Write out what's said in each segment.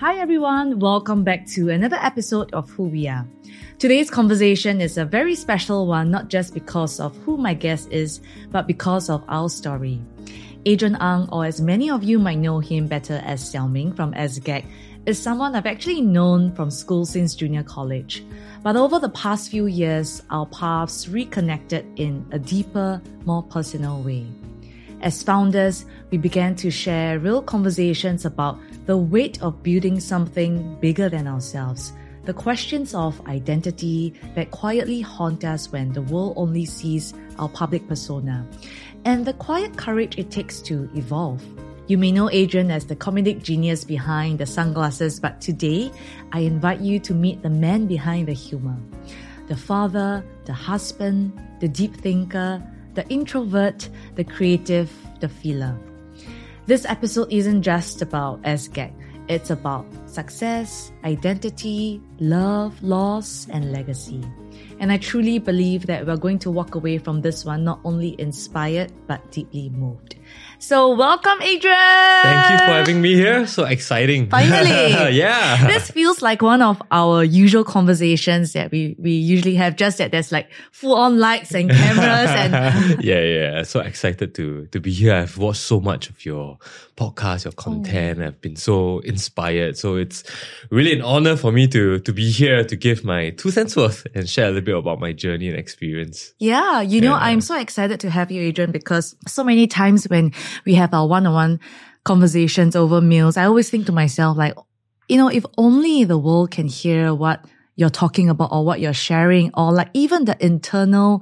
Hi everyone, welcome back to another episode of Who We Are. Today's conversation is a very special one, not just because of who my guest is, but because of our story. Adrian Ang, or as many of you might know him better as Xiao Ming from SGAG, is someone I've actually known from school since junior college. But over the past few years, our paths reconnected in a deeper, more personal way. As founders, we began to share real conversations about the weight of building something bigger than ourselves, the questions of identity that quietly haunt us when the world only sees our public persona, and the quiet courage it takes to evolve. You may know Adrian as the comedic genius behind the sunglasses, but today I invite you to meet the man behind the humor. The father, the husband, the deep thinker, the introvert, the creative, the feeler. This episode isn't just about SGAG. It's about success, identity, love, loss, and legacy. And I truly believe that we're going to walk away from this one not only inspired, but deeply moved. So welcome, Adrian! Thank you for having me here. So exciting. Finally! Yeah. This feels like one of our usual conversations that we usually have, just that there's like full-on lights and cameras and... Yeah. So excited to be here. I've watched so much of your podcast, your content. I've been so inspired. So it's really an honor for me to be here to give my 2 cents worth and share a little bit about my journey and experience. Yeah, I'm so excited to have you, Adrian, because so many times when we have our one-on-one conversations over meals, I always think to myself, like, if only the world can hear what you're talking about or what you're sharing, or like even the internal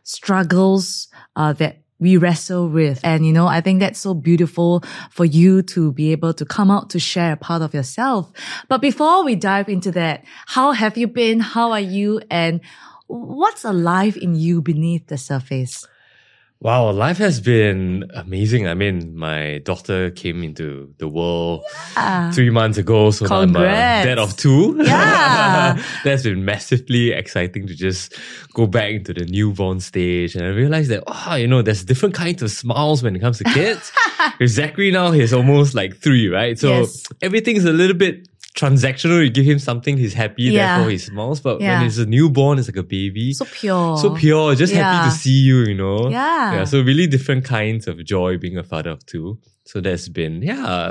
struggles that we wrestle with. And, I think that's so beautiful for you to be able to come out to share a part of yourself. But before we dive into that, how have you been? How are you? And what's alive in you beneath the surface? Wow, life has been amazing. I mean, my daughter came into the world 3 months ago, so now I'm a dad of 2. Yeah. That's been massively exciting to just go back into the newborn stage. And I realized that, there's different kinds of smiles when it comes to kids. With Zachary now, he's almost like 3, right? So everything's a little bit transactional. You give him something, he's happy, therefore he smiles. But when he's a newborn, it's like a baby. So pure. Just happy to see you, Yeah. So really different kinds of joy being a father of 2. So that's been,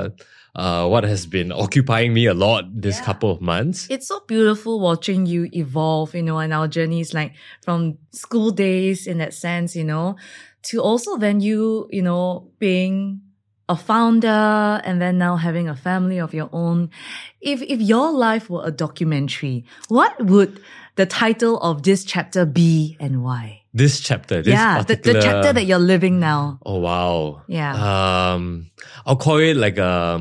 what has been occupying me a lot this couple of months. It's so beautiful watching you evolve, and our journeys, like from school days in that sense, to also then you, being a founder and then now having a family of your own. If your life were a documentary, what would the title of this chapter be and why? This chapter, the chapter that you're living now. Oh, wow. Yeah. I'll call it like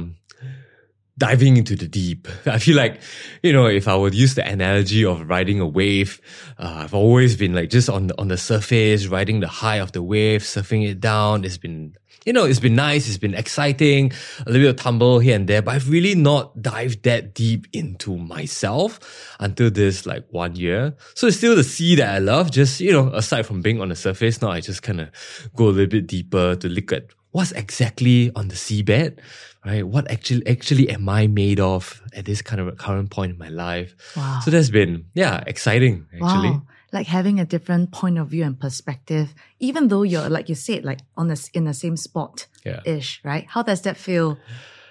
diving into the deep. I feel like, if I would use the analogy of riding a wave, I've always been like just on the surface, riding the high of the wave, surfing it down. It's been nice, it's been exciting, a little bit of tumble here and there, but I've really not dived that deep into myself until this 1 year. So it's still the sea that I love, just, aside from being on the surface, now I just kind of go a little bit deeper to look at what's exactly on the seabed, right? What actually am I made of at this kind of current point in my life? Wow. So that's been, exciting, actually. Wow. Like having a different point of view and perspective, even though you're, like you said, like in the same spot-ish, right? How does that feel?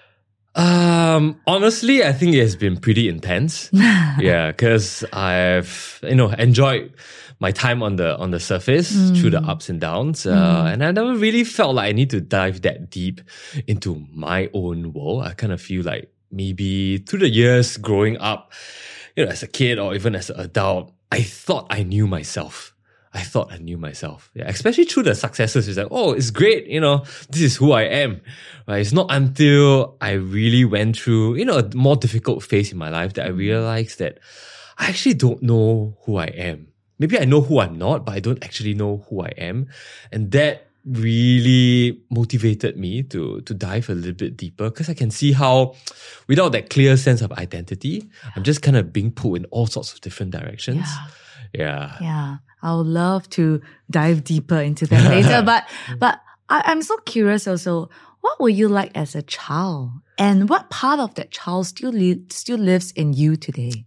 Honestly, I think it has been pretty intense. Because I've, enjoyed my time on the surface through the ups and downs. And I never really felt like I need to dive that deep into my own world. I kind of feel like maybe through the years growing up, as a kid or even as an adult, I thought I knew myself. Yeah, especially through the successes. It's like, oh, it's great. This is who I am. Right? It's not until I really went through, a more difficult phase in my life that I realized that I actually don't know who I am. Maybe I know who I'm not, but I don't actually know who I am. And that really motivated me to dive a little bit deeper, because I can see how without that clear sense of identity, I'm just kind of being pulled in all sorts of different directions. Yeah. I would love to dive deeper into that later. But I'm so curious also, what were you like as a child? And what part of that child still lives in you today?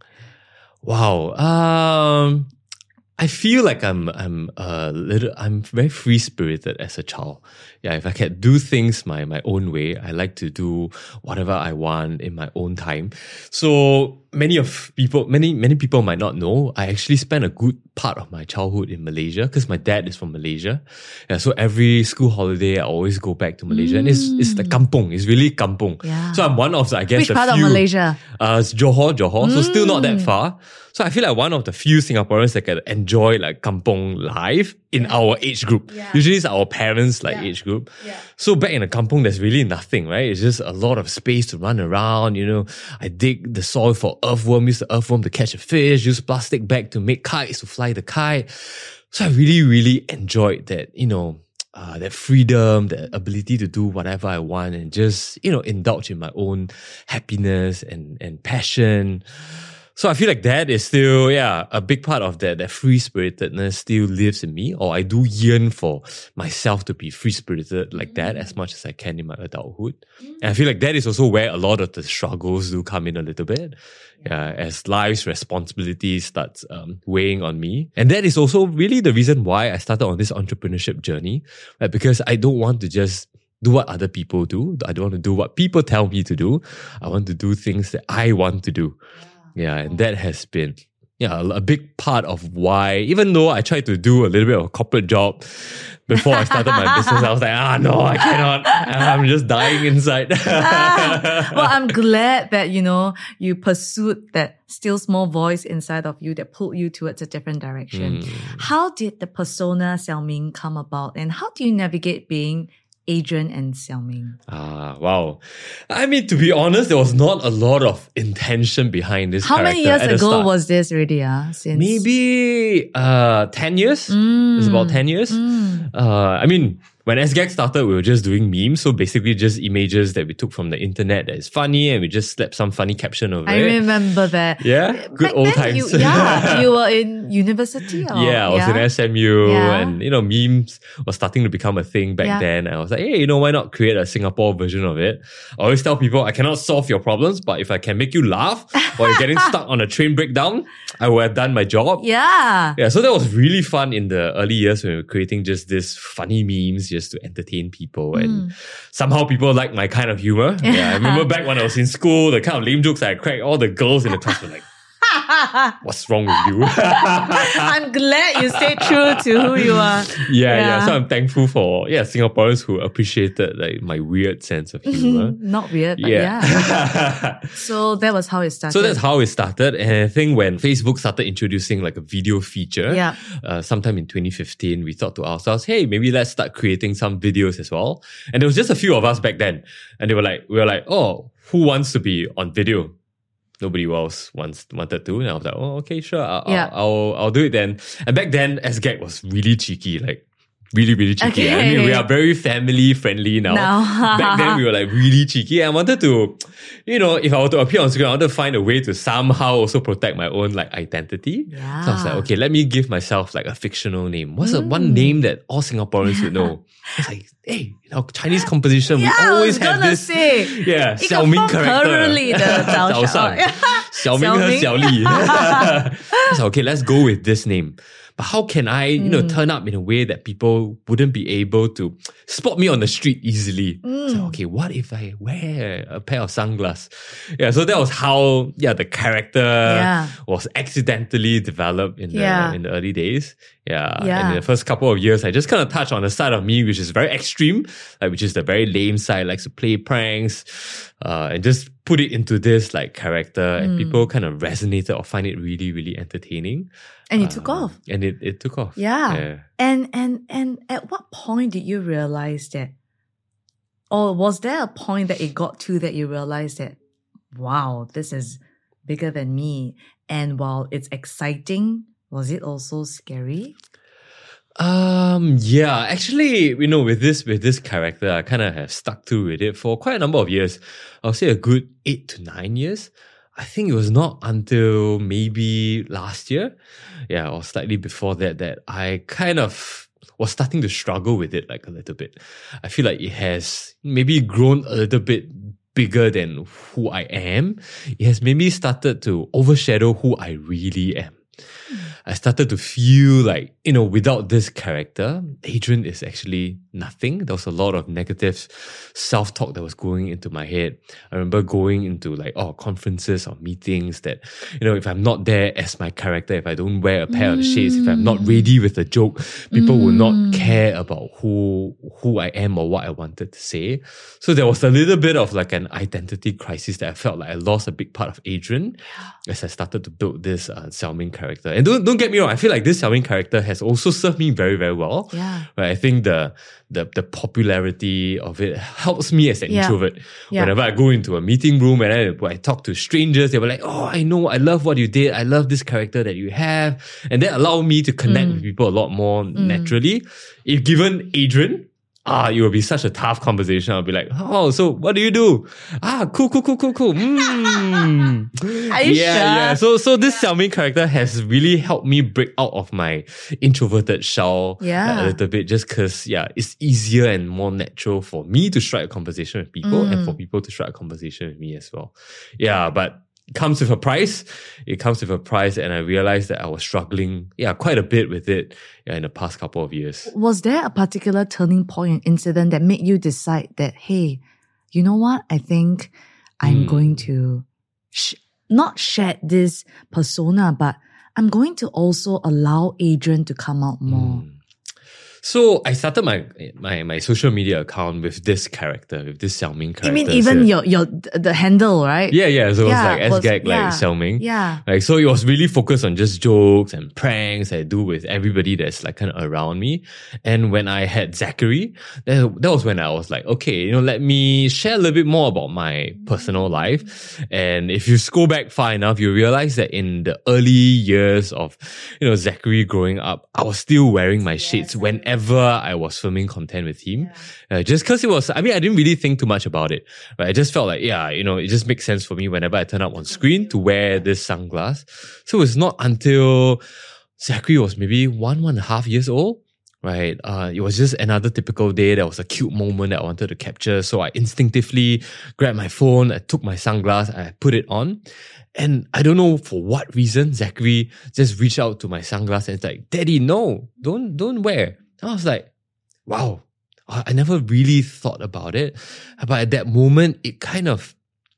Wow. I feel like I'm very free spirited as a child. Yeah, if I can do things my own way, I like to do whatever I want in my own time. So many people might not know, I actually spent a good part of my childhood in Malaysia because my dad is from Malaysia. Yeah, so every school holiday I always go back to Malaysia, and it's the kampung. It's really kampung. Yeah. So I'm one of the Which part of Malaysia? It's Johor. So still not that far. So I feel like one of the few Singaporeans that can enjoy like kampung life in our age group. Yeah. Usually it's our parents' age group. Yeah. So back in the kampung, there's really nothing, right? It's just a lot of space to run around. I dig the soil for earthworm, use the earthworm to catch a fish, use plastic bag to make kites to fly the kite. So I really, really enjoyed that, that freedom, that ability to do whatever I want and just, indulge in my own happiness and passion. So I feel like that is still, a big part of that free-spiritedness still lives in me, or I do yearn for myself to be free-spirited like that as much as I can in my adulthood. And I feel like that is also where a lot of the struggles do come in a little bit. Yeah, as life's responsibilities starts weighing on me. And that is also really the reason why I started on this entrepreneurship journey, right? Because I don't want to just do what other people do. I don't want to do what people tell me to do. I want to do things that I want to do. Yeah, and that has been a big part of why, even though I tried to do a little bit of a corporate job before I started my business, I was like, no, I cannot. I'm just dying inside. Well, I'm glad that, you pursued that still small voice inside of you that pulled you towards a different direction. How did the persona Xiao Ming come about, and how do you navigate being Adrian and Xiao Ming? Wow. I mean, to be honest, there was not a lot of intention behind this character. How many years ago was this already? Since maybe 10 years. It's about 10 years. I mean, when SGAG started, we were just doing memes. So basically just images that we took from the internet that is funny, and we just slapped some funny caption over it. I remember that. Yeah? Good old times. You were in university? I was in SMU, and memes were starting to become a thing back then. I was like, hey, why not create a Singapore version of it? I always tell people, I cannot solve your problems, but if I can make you laugh while you're getting stuck on a train breakdown, I will have done my job. Yeah, so that was really fun in the early years when we were creating just this funny memes just to entertain people. And somehow people like my kind of humor. I remember back when I was in school, the kind of lame jokes I cracked, all the girls in the class were like, what's wrong with you? I'm glad you stayed true to who you are. So I'm thankful for Singaporeans who appreciated like my weird sense of humor. Not weird, but So that was how it started. So that's how it started. And I think when Facebook started introducing like a video feature, sometime in 2015, we thought to ourselves, hey, maybe let's start creating some videos as well. And there was just a few of us back then. And we were like, oh, who wants to be on video? Nobody else wanted to. And I was like, oh, okay, sure. I'll do it then. And back then, SGAG was really cheeky, like really, really cheeky. Okay. I mean, we are very family friendly now. Back then, we were like really cheeky. I wanted to, if I were to appear on screen, I wanted to find a way to somehow also protect my own like identity. Yeah. So I was like, okay, let me give myself like a fictional name. What's the one name that all Singaporeans would know? It's like, hey, Chinese composition, we always have this. Xiao Ming character. Zhao Shang. Xiao Ming和Xiao Li. I was like, okay, let's go with this name. But how can I, turn up in a way that people wouldn't be able to spot me on the street easily? So, okay, what if I wear a pair of sunglasses? So that was how, the character was accidentally developed in the early days. And in the first couple of years, I just kind of touched on the side of me, which is very extreme, which is the very lame side, likes to play pranks, and just put it into this like character, and people kind of resonated or find it really, really entertaining. And it took off. And it took off. Yeah. And at what point did you realize that, or was there a point that it got to that you realized that, wow, this is bigger than me? And while it's exciting, was it also scary? Actually, with this character, I kind of have stuck to with it for quite a number of years. I'll say a good 8 to 9 years. I think it was not until maybe last year, or slightly before that I kind of was starting to struggle with it like a little bit. I feel like it has maybe grown a little bit bigger than who I am. It has maybe started to overshadow who I really am. I started to feel like, without this character, Adrian is actually nothing. There was a lot of negative self-talk that was going into my head. I remember going into conferences or meetings that, if I'm not there as my character, if I don't wear a pair of shades, if I'm not ready with a joke, people will not care about who I am or what I wanted to say. So there was a little bit of like an identity crisis that I felt like I lost a big part of Adrian as I started to build this Xiaoming character. And don't get me wrong, I feel like this Xiaoming character has also served me very, very well. Yeah. Right? I think the popularity of it helps me as an introvert. Yeah. Whenever I go into a meeting room and when I talk to strangers, they were like, oh, I know, I love what you did. I love this character that you have. And that allowed me to connect with people a lot more naturally. If given Adrian, it will be such a tough conversation. I'll be like, oh, so what do you do? Cool. Are you sure? Yeah. So this Xiaoming character has really helped me break out of my introverted shell a little bit, just because, it's easier and more natural for me to strike a conversation with people and for people to strike a conversation with me as well. Yeah, but it comes with a price. And I realized that I was struggling, quite a bit with it in the past couple of years. Was there a particular turning point incident that made you decide that, hey, you know what? I think I'm going to not shed this persona, but I'm going to also allow Adrian to come out more. So I started my social media account with this character, with this Xiaoming character. You mean even the handle, right? Yeah. So it was like SGag, like Xiaoming. Yeah. Like, so it was really focused on just jokes and pranks I do with everybody that's like kind of around me. And when I had Zachary, that was when I was like, okay, let me share a little bit more about my personal life. And if you scroll back far enough, you realize that in the early years of, Zachary growing up, I was still wearing my shades whenever I was filming content with him. Just because I didn't really think too much about it. Right? I just felt like, it just makes sense for me whenever I turn up on screen to wear this sunglass. So it's not until Zachary was maybe 1.5 years old, right? It was just another typical day. There was a cute moment that I wanted to capture. So I instinctively grabbed my phone, I took my sunglass, I put it on. And I don't know for what reason, Zachary just reached out to my sunglass and it's like, Daddy, no, don't wear. I was like, wow, I never really thought about it. But at that moment, it kind of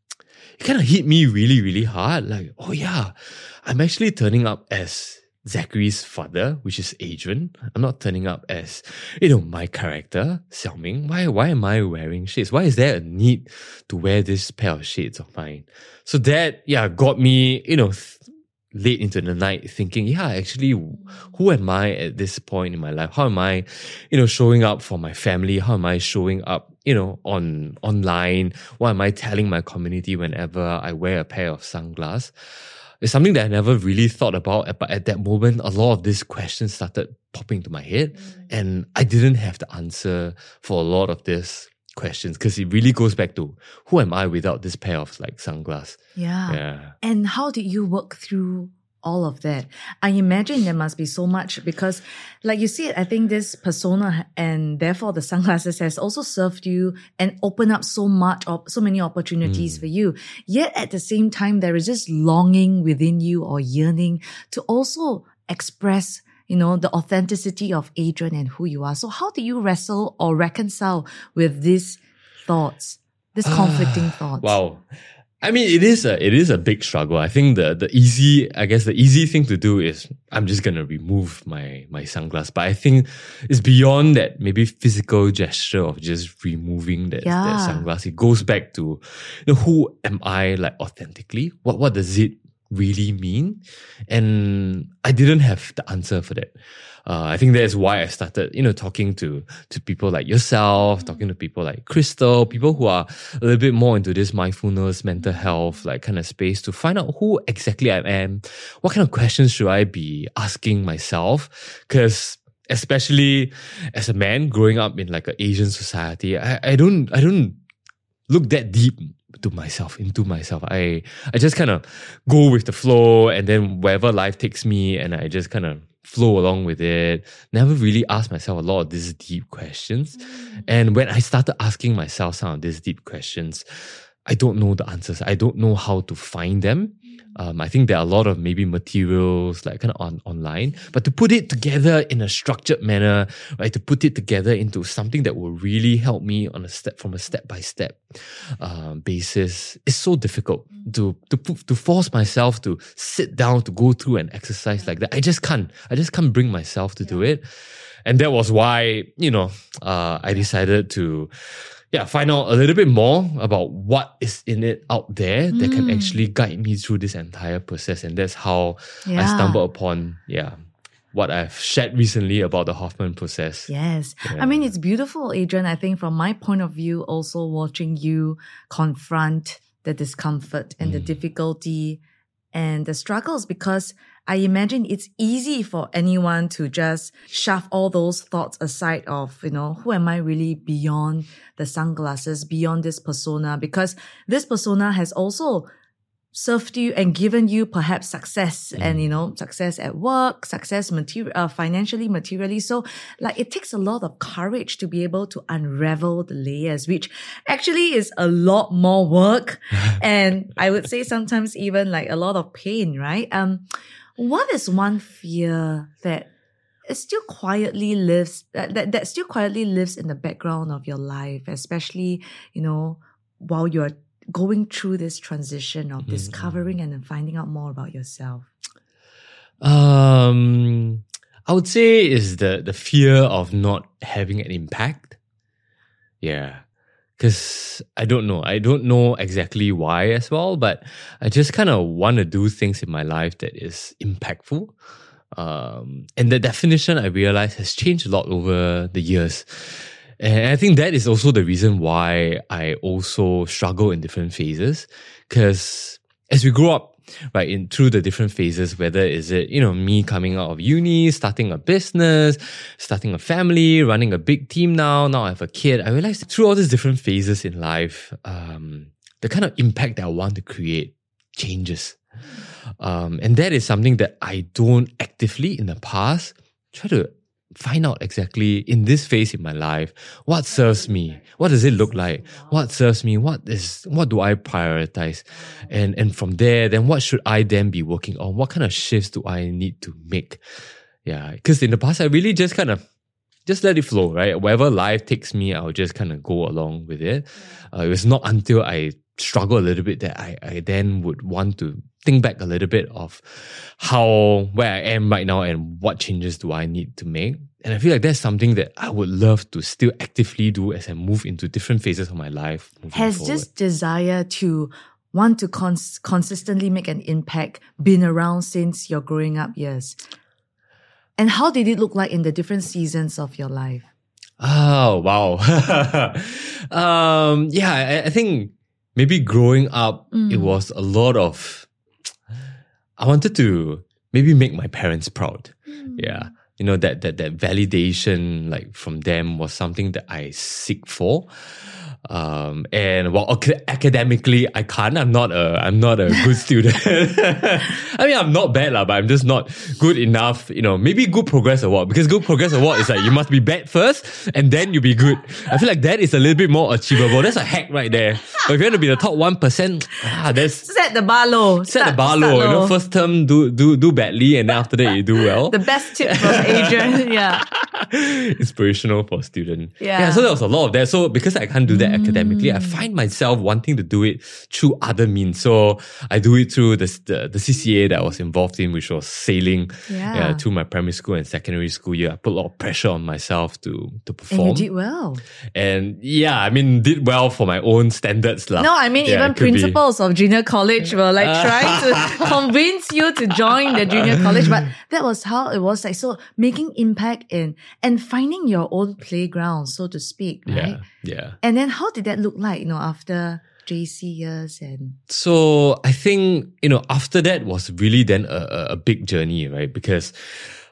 hit me really, really hard. Like, oh yeah, I'm actually turning up as Zachary's father, which is Adrian. I'm not turning up as, my character, Xiaoming. Why am I wearing shades? Why is there a need to wear this pair of shades of mine? So that, got me, late into the night thinking, actually, who am I at this point in my life? How am I, showing up for my family? How am I showing up, online? What am I telling my community whenever I wear a pair of sunglasses? It's something that I never really thought about, but at that moment, a lot of these questions started popping into my head, and I didn't have the answer for a lot of these questions because it really goes back to who am I without this pair of sunglasses? Yeah. And how did you work through all of that? I imagine there must be so much because, like you see, I think this persona and therefore the sunglasses has also served you and opened up so many opportunities for you. Yet at the same time, there is this longing within you or yearning to also express the authenticity of Adrian and who you are. So how do you wrestle or reconcile with these thoughts, these conflicting thoughts? Wow. It is a big struggle. I think the easy thing to do is I'm just gonna remove my sunglass. But I think it's beyond that maybe physical gesture of just removing that sunglass. It goes back to who am I authentically? What does it really mean? And I didn't have the answer for that. I think that's why I started, talking to people like yourself, talking to people like Crystal, people who are a little bit more into this mindfulness, mental health, kind of space to find out who exactly I am. What kind of questions should I be asking myself? Because especially as a man growing up in an Asian society, I don't look that deep into myself. I just kind of go with the flow, and then wherever life takes me, and I just kind of flow along with it, never really asked myself a lot of these deep questions. And when I started asking myself some of these deep questions, I don't know the answers. I don't know how to find them. I think there are a lot of maybe materials like kind of online, but to put it together in a structured manner, right? To put it together into something that will really help me on a step-by-step basis is so difficult. To force myself to sit down to go through an exercise like that, I just can't bring myself to do it, and that was why I decided to find out a little bit more about what is in it out there that can actually guide me through this entire process. And that's how I stumbled upon, what I've shared recently about the Hoffman process. Yes. Yeah. I mean, it's beautiful, Adrian. I think from my point of view, also watching you confront the discomfort and the difficulty and the struggles, because I imagine it's easy for anyone to just shove all those thoughts aside of, who am I really beyond the sunglasses, beyond this persona, because this persona has also served you and given you perhaps success and, success at work, success financially, materially. So it takes a lot of courage to be able to unravel the layers, which actually is a lot more work. And I would say sometimes even a lot of pain, right? What is one fear that it still quietly lives, that still quietly lives in the background of your life, especially, while you're going through this transition of discovering and then finding out more about yourself? I would say is the fear of not having an impact. Yeah. Because I don't know exactly why as well, but I just kind of want to do things in my life that is impactful. And the definition I realized has changed a lot over the years. And I think that is also the reason why I also struggle in different phases. Because as we grow up, right, through the different phases, whether is it, me coming out of uni, starting a business, starting a family, running a big team now I have a kid, I realized through all these different phases in life, the kind of impact that I want to create changes. And that is something that I don't actively in the past try to find out exactly in this phase in my life, what serves me, what does it look like, what serves me, what do I prioritize, and from there, then what should I then be working on, what kind of shifts do I need to make? Yeah, because in the past I really just kind of just let it flow, right? Wherever life takes me, I'll just kind of go along with it. It was not until I struggle a little bit that I then would want to think back a little bit of where I am right now and what changes do I need to make. And I feel like that's something that I would love to still actively do as I move into different phases of my life. Has this desire to want to consistently make an impact been around since your growing up years? And how did it look like in the different seasons of your life? Oh, wow. I think maybe growing up, it was a lot of, I wanted to maybe make my parents proud. Yeah. That validation from them was something that I seek for. And while academically I can't, I'm not a good student. I mean, I'm not bad, but I'm just not good enough. Maybe good progress award, because good progress award is you must be bad first and then you be good. I feel like that is a little bit more achievable. That's a hack right there. But if you want to be the top 1%, that's set the bar low. Set the bar low. First term do badly, and then after that you do well. The best tip from Adrian. Yeah. Inspirational for a student. Yeah. So there was a lot of that. So because I can't do that academically, I find myself wanting to do it through other means. So I do it through the CCA that I was involved in, which was sailing. Yeah. Through my primary school and secondary school year, I put a lot of pressure on myself to perform. And you did well. And did well for my own standards. No, I mean, even principals of junior college were trying to convince you to join the junior college. But that was how it was so making impact and finding your own playground, so to speak, right? Yeah. And then how did that look like, after JC years? And so I think, after that was really then a big journey, right? Because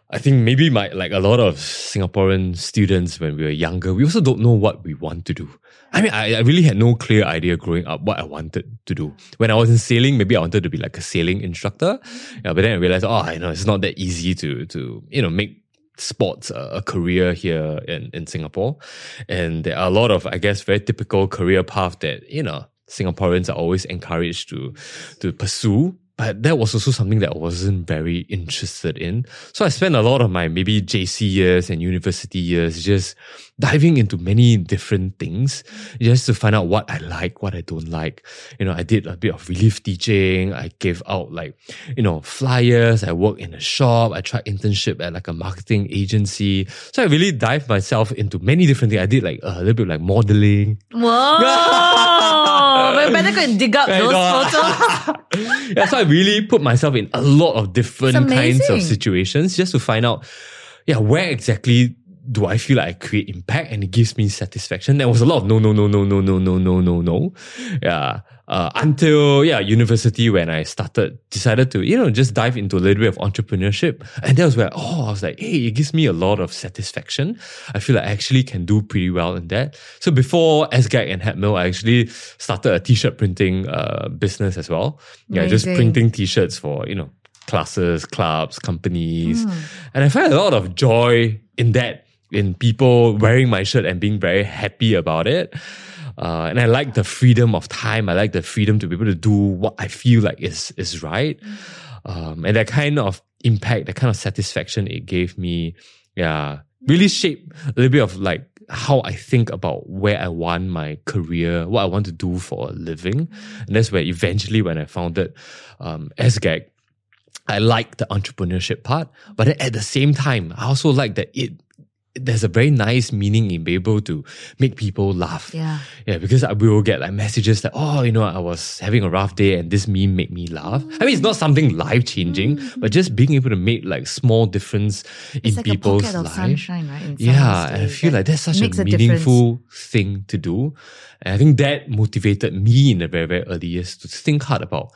I think maybe like a lot of Singaporean students when we were younger, we also don't know what we want to do. I mean, I really had no clear idea growing up what I wanted to do. When I was in sailing, maybe I wanted to be like a sailing instructor. Yeah, but then I realized, it's not that easy to make sports a career here in Singapore. And there are a lot of, I guess, very typical career path that, Singaporeans are always encouraged to pursue. But that was also something that I wasn't very interested in. So I spent a lot of my maybe JC years and university years just diving into many different things just to find out what I like, what I don't like. I did a bit of relief teaching. I gave out flyers. I worked in a shop. I tried internship at like a marketing agency. So I really dived myself into many different things. I did like a little bit like modeling. Whoa! We better go and dig up those photos. Yeah, so I really put myself in a lot of different kinds of situations just to find out, where exactly do I feel like I create impact and it gives me satisfaction. There was a lot of no. Yeah. Until university when I decided to, just dive into a little bit of entrepreneurship. And that was where, I was like, hey, it gives me a lot of satisfaction. I feel like I actually can do pretty well in that. So before SGAG and Hatmill, I actually started a t-shirt printing business as well. Yeah, just printing t-shirts for, classes, clubs, companies. And I find a lot of joy in that, in people wearing my shirt and being very happy about it. And I like the freedom of time. I like the freedom to be able to do what I feel like is right. And that kind of impact, that kind of satisfaction it gave me, really shaped a little bit of like how I think about where I want my career, what I want to do for a living. And that's where eventually when I founded SGAG, I liked the entrepreneurship part, but then at the same time, I also like that there's a very nice meaning in being able to make people laugh. Yeah, because we will get like messages that, I was having a rough day and this meme made me laugh. I mean, it's not something life-changing, but just being able to make like small difference in like people's lives. It's like a pocket of sunshine, right? And I feel like that's such a meaningful thing to do. And I think that motivated me in the very, very early years to think hard about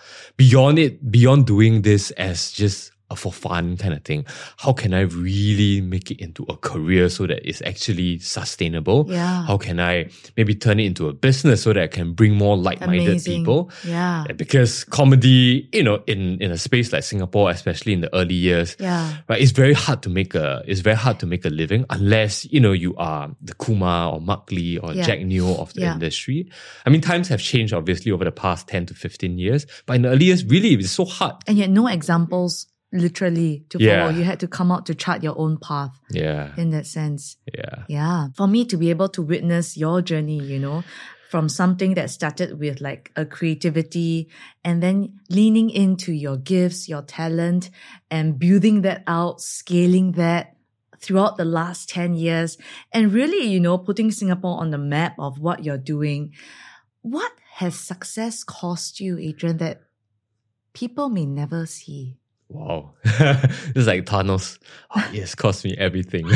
beyond doing this as just for fun kind of thing. How can I really make it into a career so that it's actually sustainable? Yeah. How can I maybe turn it into a business so that I can bring more like-minded people? Yeah. Because comedy, in a space like Singapore, especially in the early years, right, it's very hard to make a living unless, you are the Kumar or Mark Lee or Jack Neo of the industry. I mean, times have changed obviously over the past 10 to 15 years, but in the early years, really, it's so hard. And yet no examples literally to follow. You had to come out to chart your own path. In that sense. For me to be able to witness your journey, from something that started with like a creativity and then leaning into your gifts, your talent, and building that out, scaling that throughout the last 10 years, and really, putting Singapore on the map of what you're doing. What has success cost you, Adrian, that people may never see? Wow. This is like Thanos. Yes, cost me everything.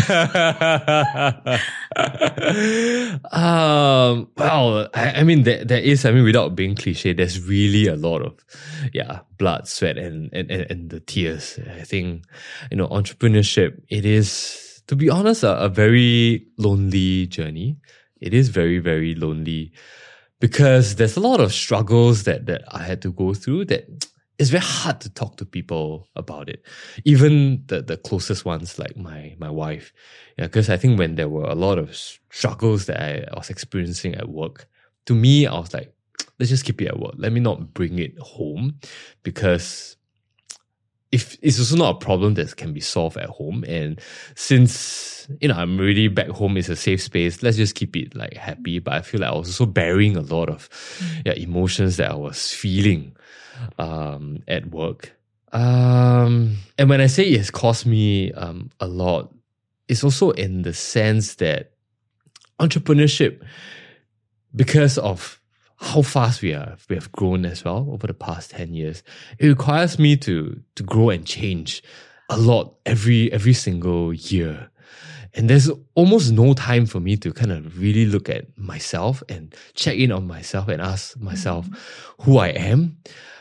I mean, there is, without being cliche, there's really a lot of, blood, sweat, and the tears. I think, entrepreneurship, it is, to be honest, a very lonely journey. It is very, very lonely because there's a lot of struggles that I had to go through that it's very hard to talk to people about it. Even the closest ones like my wife. Because I think when there were a lot of struggles that I was experiencing at work, to me, I was like, let's just keep it at work. Let me not bring it home, because if it's also not a problem that can be solved at home. And since, I'm really back home, it's a safe space, let's just keep it like happy. But I feel like I was also bearing a lot of emotions that I was feeling at work. And when I say it has cost me a lot, it's also in the sense that entrepreneurship, because of how fast we have grown as well over the past 10 years, it requires me to grow and change a lot every single year. And there's almost no time for me to kind of really look at myself and check in on myself and ask myself who I am.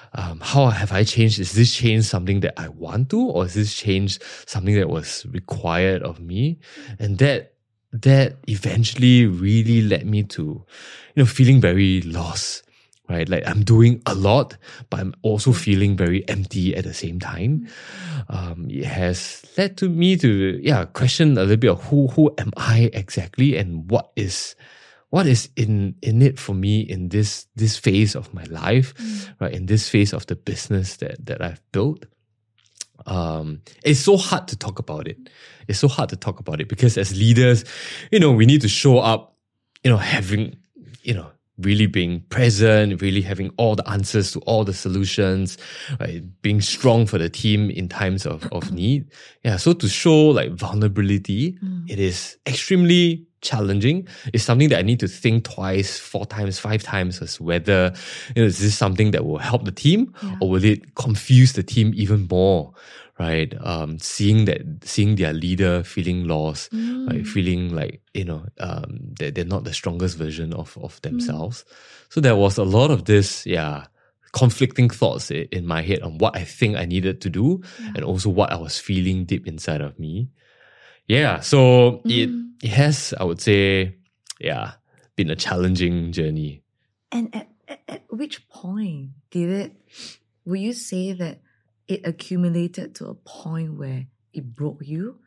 how have I changed? Is this change something that I want to, or is this change something that was required of me? And that eventually really led me to, feeling very lost, right? Like I'm doing a lot, but I'm also feeling very empty at the same time. It has led to me to, question a little bit of who am I exactly, and what is in it for me in this phase of my life, right? In this phase of the business that I've built. It's so hard to talk about it. It's so hard to talk about it because as leaders, we need to show up, having, really being present, really having all the answers to all the solutions, right? Being strong for the team in times of need. Yeah. So to show like vulnerability, it is extremely challenging. It's something that I need to think twice, 4 times, 5 times as whether, is this something that will help the team or will it confuse the team even more? Right, seeing their leader feeling lost, right, feeling like that they're not the strongest version of themselves. So there was a lot of this, conflicting thoughts in my head on what I think I needed to do, and also what I was feeling deep inside of me. Yeah, so it has, I would say, been a challenging journey. And at which point would you say that it accumulated to a point where it broke you?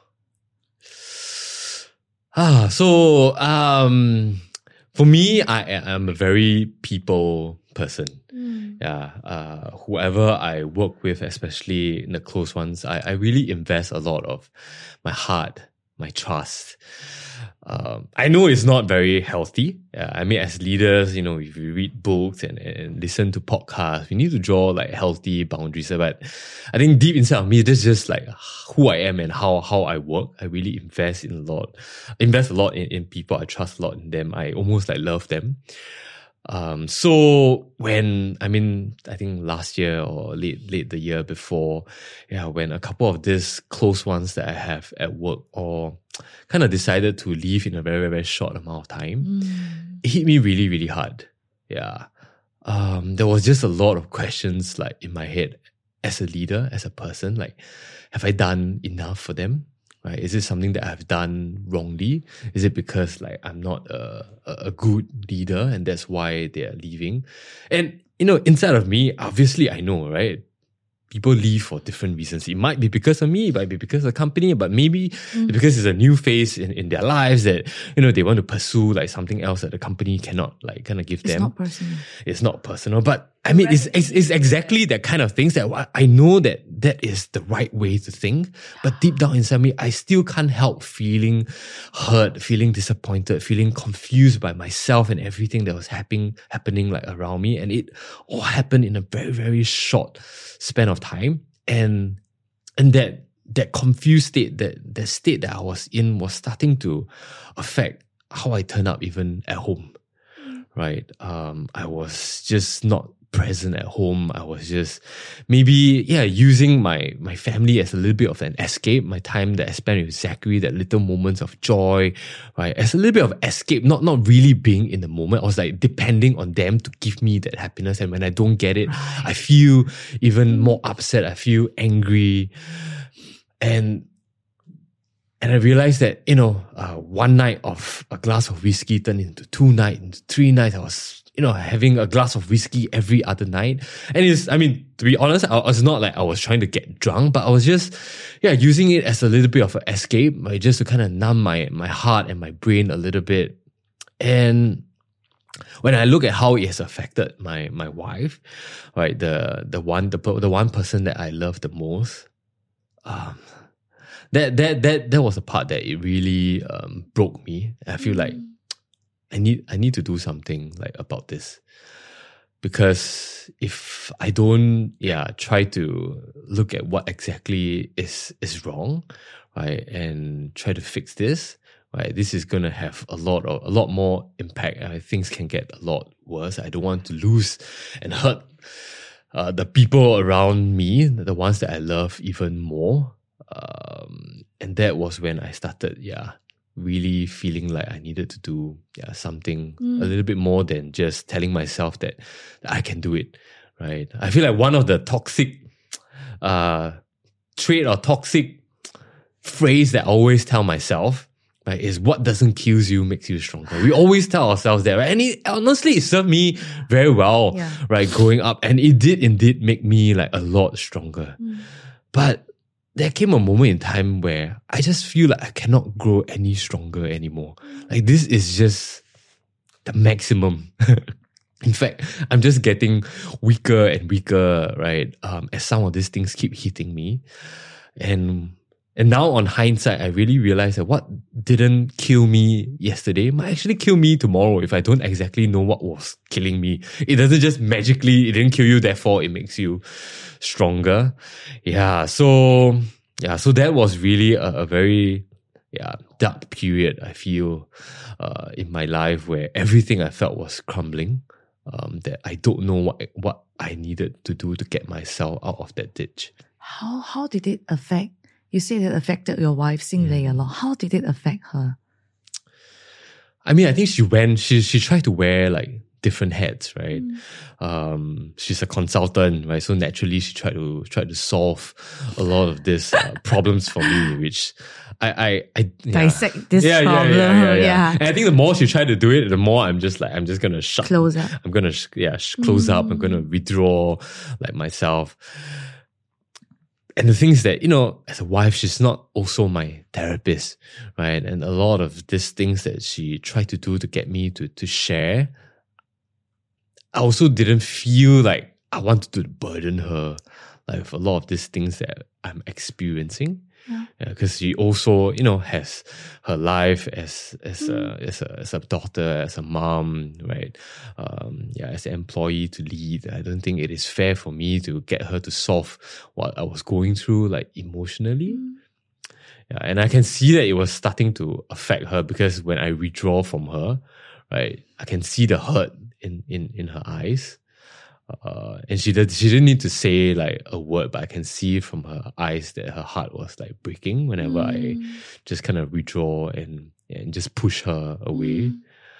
So for me, I am a very people person. Whoever I work with, especially in the close ones, I really invest a lot of my heart, my trust. I know it's not very healthy. I mean, as leaders, if we read books and listen to podcasts, we need to draw like healthy boundaries. But I think deep inside of me, this is just like who I am and how I work. I really invest a lot in people. I trust a lot in them. I almost like love them. So when, I think last year or late the year before, when a couple of these close ones that I have at work all kind of decided to leave in a very, very short amount of time, it hit me really, really hard. There was just a lot of questions like in my head as a leader, as a person, like, have I done enough for them? Right? Is it something that I've done wrongly? Is it because like I'm not a good leader and that's why they are leaving? And inside of me, obviously I know, right? People leave for different reasons. It might be because of me, it might be because of the company, but maybe because it's a new phase in their lives that, they want to pursue like something else that the company cannot like kind of give them. It's not personal. It's not personal, but I mean, it's exactly that kind of things that I know that is the right way to think, but deep down inside me, I still can't help feeling hurt, feeling disappointed, feeling confused by myself and everything that was happening like around me. And it all happened in a very, very short span of time. And that confused state, that state that I was in was starting to affect how I turn up even at home. Right? I was just not present at home. I was just maybe, using my family as a little bit of an escape, my time that I spent with Zachary, that little moments of joy, right? As a little bit of escape, not really being in the moment. I was like depending on them to give me that happiness. And when I don't get it, I feel even more upset. I feel angry. And I realized that, one night of a glass of whiskey turned into 2 nights, into 3 nights. I was, having a glass of whiskey every other night. And to be honest, I was not like I was trying to get drunk, but I was just, using it as a little bit of an escape, right? Just to kind of numb my heart and my brain a little bit. And when I look at how it has affected my wife, right? The one person that I love the most, that was a part that it really broke me. I feel like I need to do something like about this, because if I don't try to look at what exactly is wrong, right, and try to fix this, right, this is gonna have a lot more impact. Things can get a lot worse. I don't want to lose and hurt the people around me, the ones that I love, even more. And that was when I started, really feeling like I needed to do something a little bit more than just telling myself that I can do it, right? I feel like one of the toxic trait or toxic phrase that I always tell myself, right, is what doesn't kill you makes you stronger. We always tell ourselves that, right? And honestly, it served me very well, right, growing up. And it did indeed make me like a lot stronger. But there came a moment in time where I just feel like I cannot grow any stronger anymore. Like this is just the maximum. In fact, I'm just getting weaker and weaker, right? As some of these things keep hitting me. And now on hindsight, I really realize that what didn't kill me yesterday might actually kill me tomorrow if I don't exactly know what was killing me. It doesn't just magically, it didn't kill you, therefore it makes you stronger. So that was really a very dark period, I feel, in my life where everything I felt was crumbling. That I don't know what I needed to do to get myself out of that ditch. How did it affect? You say it affected your wife, Xing Lei, a lot. How did it affect her? I mean, I think she tried to wear like different hats, right? She's a consultant, right? So naturally, she tried to solve a lot of these problems for me, which I dissect this problem. Yeah. And I think the more she tried to do it, the more I'm just gonna shut. Close up. I'm gonna close up. I'm gonna withdraw like myself. And the thing is that, as a wife, she's not also my therapist, right? And a lot of these things that she tried to do to get me to share, I also didn't feel like I wanted to burden her like with a lot of these things that I'm experiencing. Because she also, has her life as a daughter, as a mom, right? As an employee to lead. I don't think it is fair for me to get her to solve what I was going through, like emotionally. And I can see that it was starting to affect her because when I withdraw from her, right, I can see the hurt in her eyes. And she didn't need to say like a word, but I can see from her eyes that her heart was like breaking whenever I just kind of withdraw and just push her away.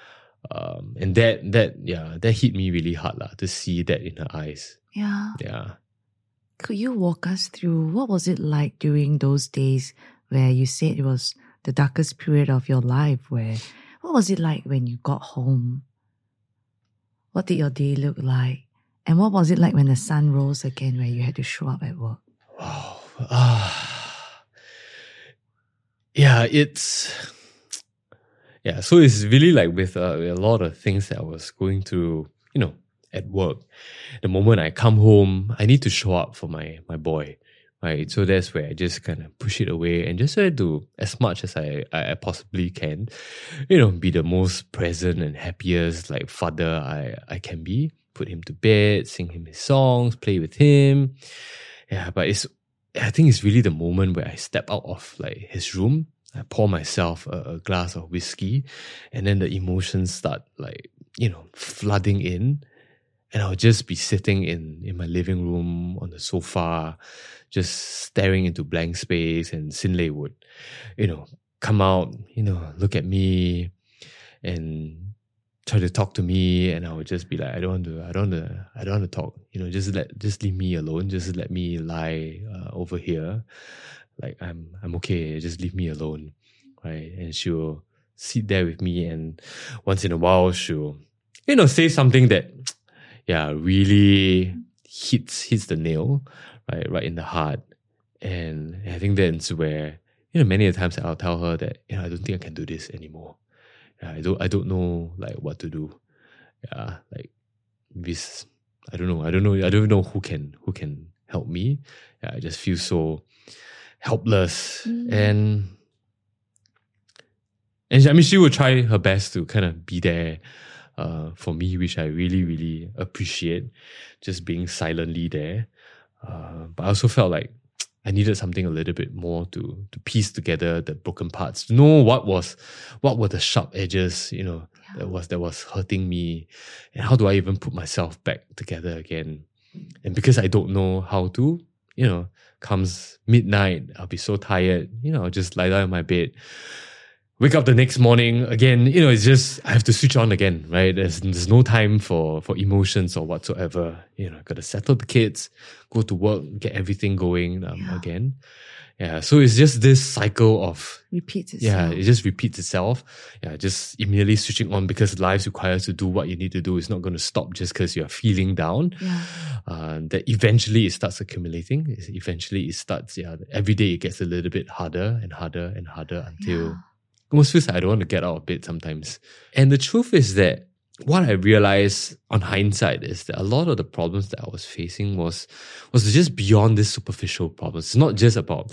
And that hit me really hard to see that in her eyes. Yeah. Could you walk us through what was it like during those days where you said it was the darkest period of your life? What was it like when you got home? What did your day look like? And what was it like when the sun rose again, where you had to show up at work? Wow. So it's really like with a lot of things that I was going through, at work. The moment I come home, I need to show up for my boy, right? So that's where I just kind of push it away and just try to do as much as I possibly can, be the most present and happiest like father I can be. Put him to bed, sing him his songs, play with him. But I think it's really the moment where I step out of like his room, I pour myself a glass of whiskey, and then the emotions start like, flooding in. And I'll just be sitting in my living room on the sofa, just staring into blank space, and Xing Lei would, come out, look at me and try to talk to me, and I would just be like, I don't want to talk. Just leave me alone. Just let me lie over here. Like I'm okay. Just leave me alone, right? And she'll sit there with me, and once in a while she'll, say something that, really hits the nail, right in the heart. And I think that's where, many of the times I'll tell her that, I don't think I can do this anymore. I don't know like what to do. Like this, I don't know. I don't know who can help me. I just feel so helpless. And I mean, she would try her best to kind of be there for me, which I really, really appreciate, just being silently there. But I also felt like I needed something a little bit more to piece together the broken parts, to know what were the sharp edges, that was hurting me, and how do I even put myself back together again. And because I don't know how to, comes midnight, I'll be so tired, I'll just lie down in my bed, wake up the next morning again, it's just, I have to switch on again, right? There's no time for emotions or whatsoever. Got to settle the kids, go to work, get everything going again. Yeah, so it's just this cycle of... Repeats itself. Yeah, it just repeats itself. Yeah, just immediately switching on because life requires to do what you need to do. It's not going to stop just because you're feeling down. Yeah. That eventually it starts accumulating. Eventually it starts, every day it gets a little bit harder and harder and harder until... almost feels like I don't want to get out of bed sometimes. And the truth is that what I realized on hindsight is that a lot of the problems that I was facing was just beyond this superficial problems. It's not just about,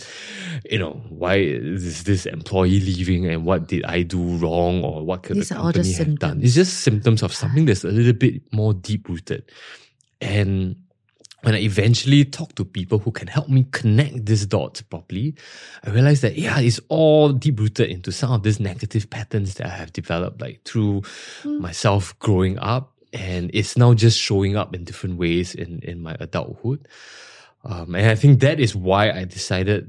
why is this employee leaving and what did I do wrong or what could the company have done. It's just symptoms of something that's a little bit more deep-rooted. And when I eventually talk to people who can help me connect these dots properly, I realized that, it's all deep-rooted into some of these negative patterns that I have developed, like through myself growing up, and it's now just showing up in different ways in my adulthood. And I think that is why I decided,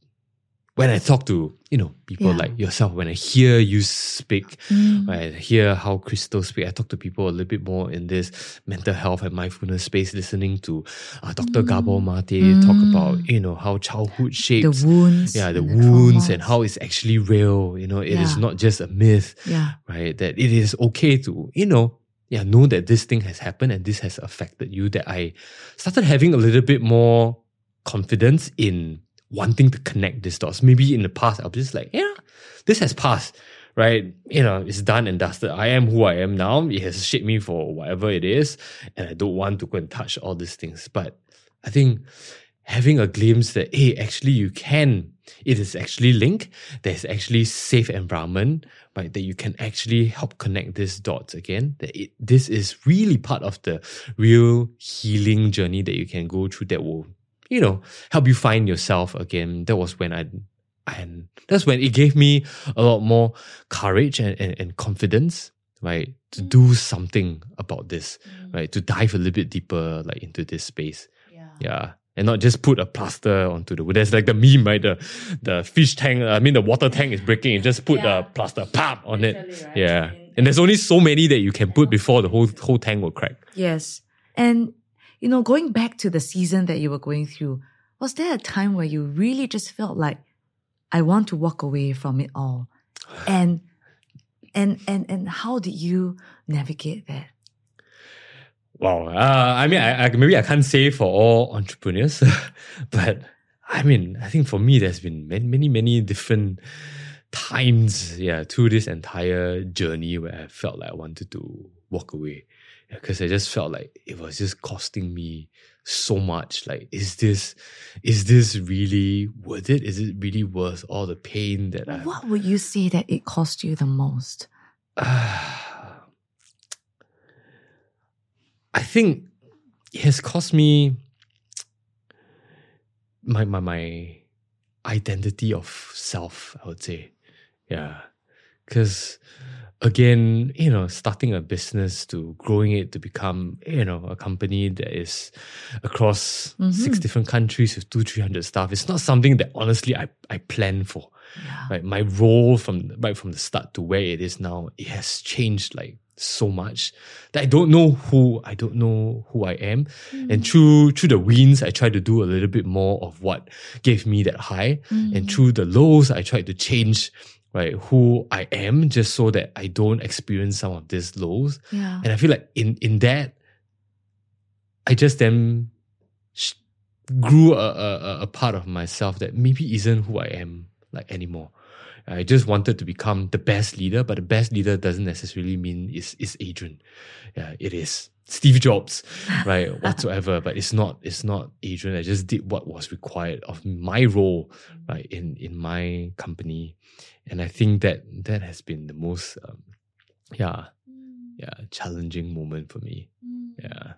when I talk to, people like yourself, when I hear you speak, when I hear how Crystal speak, I talk to people a little bit more in this mental health and mindfulness space, listening to Dr. Gabor Mate talk about, how childhood shapes the wounds. Yeah, the wounds and how it's actually real. It is not just a myth, right? That it is okay to, know that this thing has happened and this has affected you, that I started having a little bit more confidence in wanting to connect these dots. Maybe in the past, I was just like, this has passed, right? It's done and dusted. I am who I am now. It has shaped me for whatever it is, and I don't want to go and touch all these things. But I think having a glimpse that, actually you can, it is actually linked. There's actually safe environment, right? That you can actually help connect these dots again. That this is really part of the real healing journey that you can go through that will help you find yourself again. That was when that's when it gave me a lot more courage and confidence, right? To do something about this, right? To dive a little bit deeper, like into this space. Yeah. And not just put a plaster onto the wood. There's like the meme, right? The fish tank, the water tank is breaking. You just put a plaster, pop, on it. Right? Yeah. And there's only so many that you can put before the whole tank will crack. Yes. And going back to the season that you were going through, was there a time where you really just felt like, I want to walk away from it all? And how did you navigate that? Wow. Maybe I can't say for all entrepreneurs, but I think for me, there's been many, many different times, through this entire journey where I felt like I wanted to walk away. Because I just felt like it was just costing me so much. Like, is this really worth it? Is it really worth all the pain that I... What would you say that it cost you the most? I think it has cost me my identity of self, I would say. Yeah. Because... again, starting a business to growing it to become, a company that is across 6 different countries with 200-300 staff. It's not something that honestly I planned for. Right? My role from the start to where it is now, it has changed like so much that I don't know who I am. And through the wins, I tried to do a little bit more of what gave me that high. And through the lows, I tried to change, right, who I am, just so that I don't experience some of these lows. And I feel like in that, I just then grew a part of myself that maybe isn't who I am like anymore. I just wanted to become the best leader, but the best leader doesn't necessarily mean it's Adrian. Yeah, it is Steve Jobs, right? Whatsoever, but it's not Adrian. I just did what was required of my role, right, in my company. And I think that has been the most challenging moment for me. Yeah.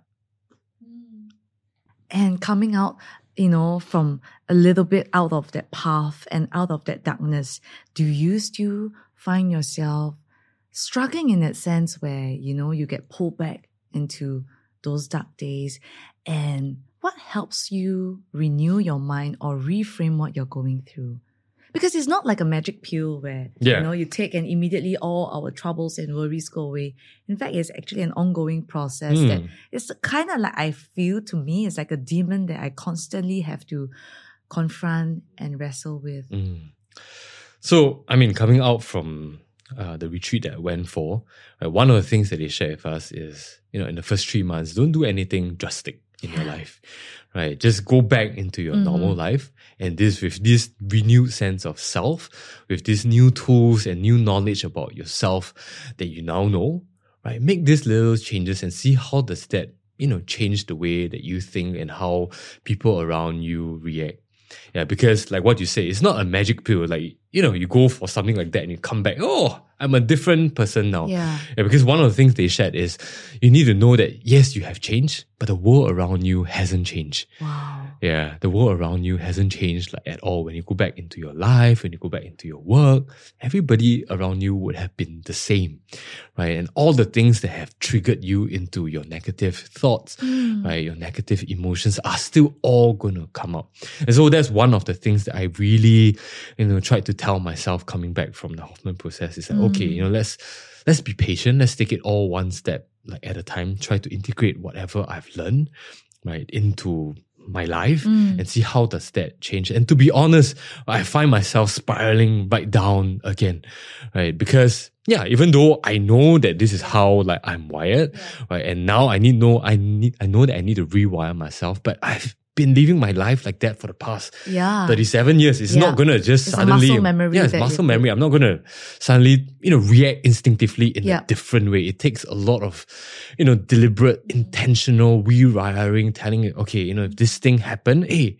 And coming out, from a little bit out of that path and out of that darkness, do you still find yourself struggling in that sense where, you get pulled back into those dark days? And what helps you renew your mind or reframe what you're going through? Because it's not like a magic pill where, Yeah. you take and immediately all our troubles and worries go away. In fact, it's actually an ongoing process that it's kind of like, I feel to me, it's like a demon that I constantly have to confront and wrestle with. So, I mean, coming out from the retreat that I went for, right, one of the things that they share with us is, in the first 3 months, don't do anything drastic in your life, right? Just go back into your normal life, and with this renewed sense of self, with these new tools and new knowledge about yourself that you now know, right? Make these little changes and see how does that, change the way that you think and how people around you react. Yeah, because like what you say, it's not a magic pill. Like, you go for something like that and you come back, oh, I'm a different person now. Yeah. Because one of the things they shared is you need to know that, yes, you have changed, but the world around you hasn't changed. Wow. Yeah, the world around you hasn't changed like at all. When you go back into your life, when you go back into your work, everybody around you would have been the same, right? And all the things that have triggered you into your negative thoughts, right, your negative emotions are still all going to come up. And so that's one of the things that I really, tried to tell myself coming back from the Hoffman process is like, okay, let's be patient. Let's take it all one step like at a time. Try to integrate whatever I've learned, right, into my life and see how does that change. And to be honest, I find myself spiraling right down again, right? Because even though I know that this is how like I'm wired, right? And now I know that I need to rewire myself, but I've been living my life like that for the past 37 years. It's not gonna just it's suddenly... a muscle memory. It's muscle memory. I'm not gonna suddenly, react instinctively in a different way. It takes a lot of, deliberate, intentional rewiring, telling it, okay, if this thing happened, hey,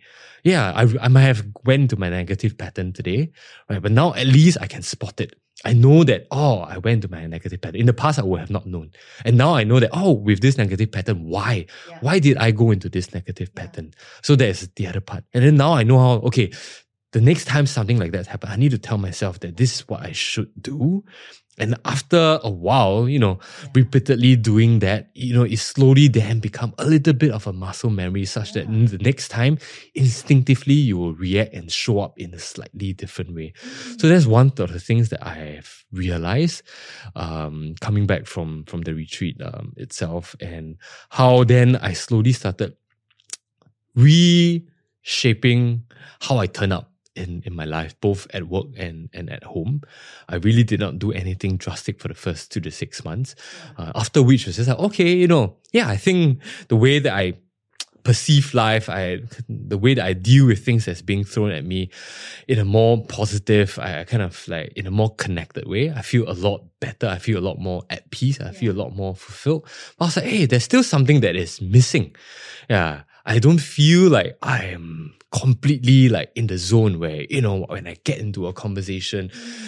I might have went to my negative pattern today, right? But now at least I can spot it. I know that, I went to my negative pattern. In the past, I would have not known. And now I know that, with this negative pattern, why? Yeah. Why did I go into this negative pattern? So there's the other part. And then now I know how, okay, the next time something like that happens, I need to tell myself that this is what I should do. And after a while, repeatedly doing that, it slowly then become a little bit of a muscle memory such that the next time, instinctively, you will react and show up in a slightly different way. So that's one of the things that I have realized coming back from the retreat itself, and how then I slowly started reshaping how I turn up in my life, both at work and at home. I really did not do anything drastic for the first 2 to 6 months. After which was just like, okay, I think the way that I perceive life, the way that I deal with things that's being thrown at me in a more positive, I kind of like in a more connected way. I feel a lot better. I feel a lot more at peace. I feel a lot more fulfilled. But I was like, hey, there's still something that is missing. Yeah. I don't feel like I am completely like in the zone where, when I get into a conversation,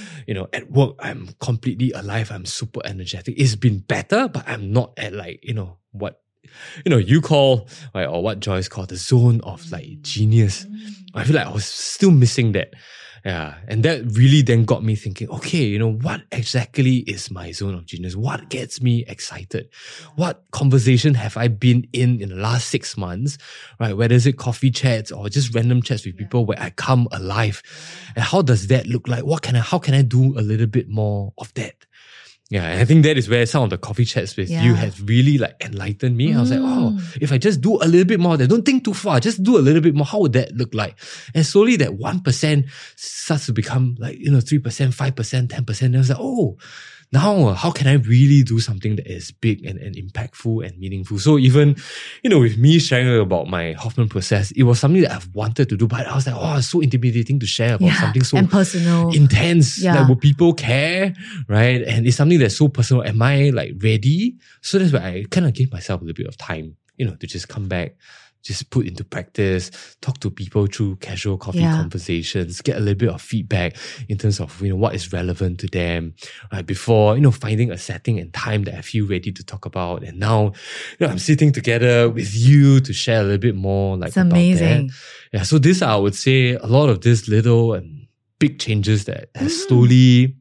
at work, I'm completely alive. I'm super energetic. It's been better, but I'm not at like, what, you call, right, or what Joyce called the zone of like genius. I feel like I was still missing that. Yeah. And that really then got me thinking, okay, what exactly is my zone of genius? What gets me excited? What conversation have I been in the last 6 months, right? Whether it's coffee chats or just random chats with people where I come alive. And how does that look like? How can I do a little bit more of that? Yeah, and I think that is where some of the coffee chats with you has really like enlightened me. I was like, if I just do a little bit more, don't think too far, just do a little bit more, how would that look like? And slowly that 1% starts to become like, 3%, 5%, 10%. And I was like, now how can I really do something that is big and impactful and meaningful? So even, with me sharing about my Hoffman process, it was something that I've wanted to do, but I was like, it's so intimidating to share about something so and personal, intense. Yeah. Like, will people care? Right? And it's something that's so personal. Am I like ready? So that's why I kind of gave myself a little bit of time, to just come back, just put into practice, talk to people through casual coffee conversations, get a little bit of feedback in terms of, what is relevant to them, right? Before, finding a setting and time that I feel ready to talk about. And now, I'm sitting together with you to share a little bit more like it's amazing. That. Yeah. So this, I would say, a lot of these little and big changes that has slowly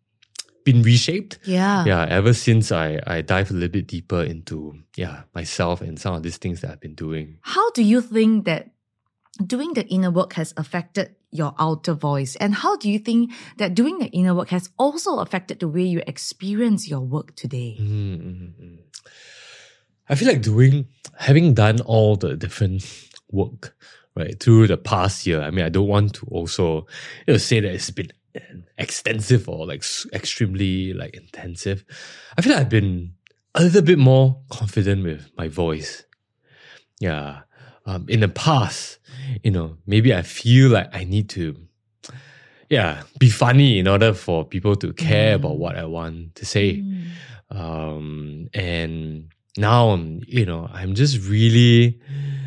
been reshaped. Yeah. Ever since I dive a little bit deeper into myself and some of these things that I've been doing. How do you think that doing the inner work has affected your outer voice? And how do you think that doing the inner work has also affected the way you experience your work today? I feel like having done all the different work, right, through the past year. I mean, I don't want to also, say that it's been extensive or like extremely like intensive. I feel like I've been a little bit more confident with my voice. Yeah. In the past, maybe I feel like I need to, be funny in order for people to care about what I want to say. And now, I'm just really,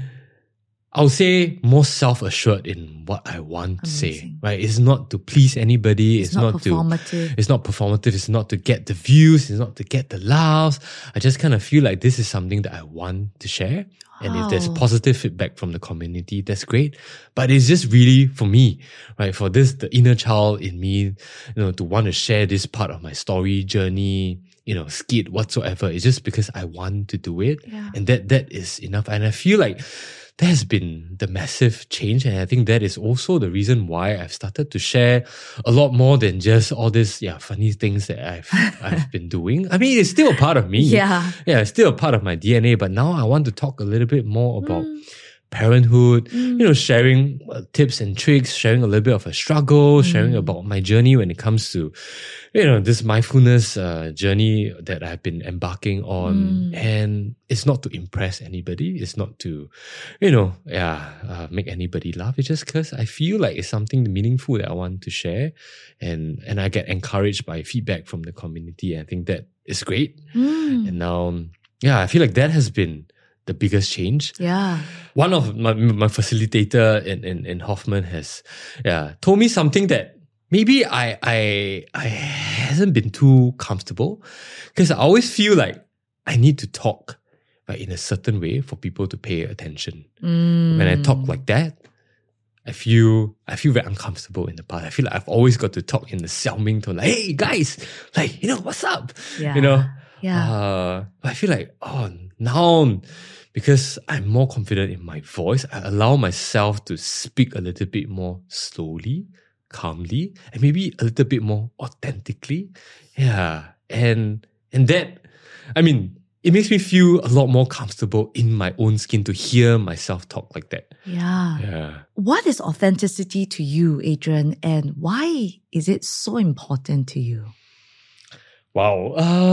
I would say, more self-assured in what I want to say, right? It's not to please anybody. It's not performative. It's not performative. It's not to get the views. It's not to get the laughs. I just kind of feel like this is something that I want to share. And if there's positive feedback from the community, that's great. But it's just really for me, right? For this, the inner child in me, to want to share this part of my story, journey, skit, whatsoever. It's just because I want to do it. Yeah. And that is enough. And I feel like that has been the massive change. And I think that is also the reason why I've started to share a lot more than just all these funny things that I've been doing. I mean, it's still a part of me. Yeah. Yeah, it's still a part of my DNA. But now I want to talk a little bit more about parenthood, sharing tips and tricks, sharing a little bit of a struggle, sharing about my journey when it comes to, this mindfulness journey that I've been embarking on. And it's not to impress anybody. It's not to, make anybody laugh. It's just because I feel like it's something meaningful that I want to share. And I get encouraged by feedback from the community. I think that is great. And now, I feel like that has been the biggest change. Yeah. One of my facilitator in Hoffman has told me something that maybe I hasn't been too comfortable, because I always feel like I need to talk in a certain way for people to pay attention. When I talk like that, I feel very uncomfortable in the past. I feel like I've always got to talk in the Xiao Ming tone, like, hey guys, like, what's up? Yeah. I feel like, now, because I'm more confident in my voice, I allow myself to speak a little bit more slowly, calmly, and maybe a little bit more authentically. Yeah. And that, I mean, it makes me feel a lot more comfortable in my own skin to hear myself talk like that. Yeah. What is authenticity to you, Adrian, and why is it so important to you? Wow.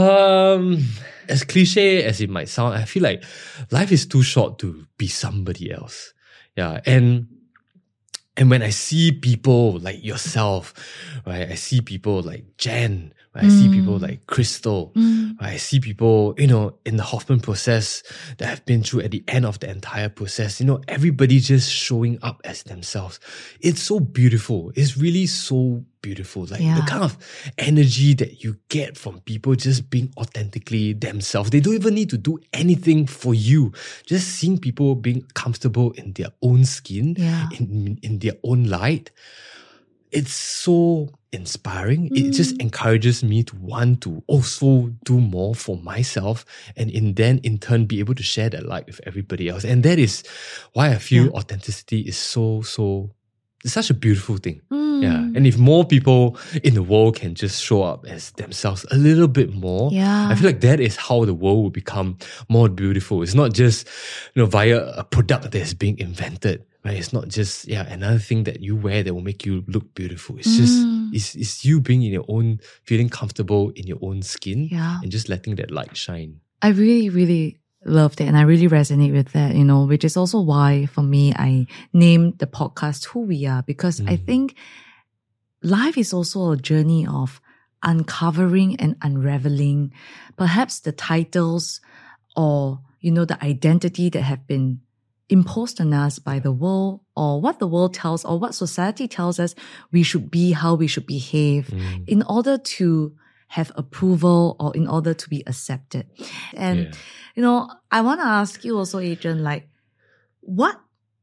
As cliche as it might sound, I feel like life is too short to be somebody else. Yeah. And when I see people like yourself, right? I see people like Jen, right? I see people like Crystal, right? I see people, in the Hoffman process that I've been through at the end of the entire process, everybody just showing up as themselves. It's so beautiful. It's really so beautiful. Like the kind of energy that you get from people just being authentically themselves. They don't even need to do anything for you. Just seeing people being comfortable in their own skin, in their own light. It's so inspiring. It just encourages me to want to also do more for myself, and in turn be able to share that light with everybody else. And that is why I feel authenticity is it's such a beautiful thing. Yeah. And if more people in the world can just show up as themselves a little bit more, I feel like that is how the world will become more beautiful. It's not just, via a product that is being invented, right? It's not just, another thing that you wear that will make you look beautiful. It's just, it's you being in your own, feeling comfortable in your own skin and just letting that light shine. I really, really loved it, and I really resonate with that, which is also why for me I named the podcast Who We Are, because I think life is also a journey of uncovering and unraveling perhaps the titles or the identity that have been imposed on us by the world, or what the world tells, or what society tells us we should be, how we should behave in order to have approval or in order to be accepted. And, I want to ask you also, Adrian, like, what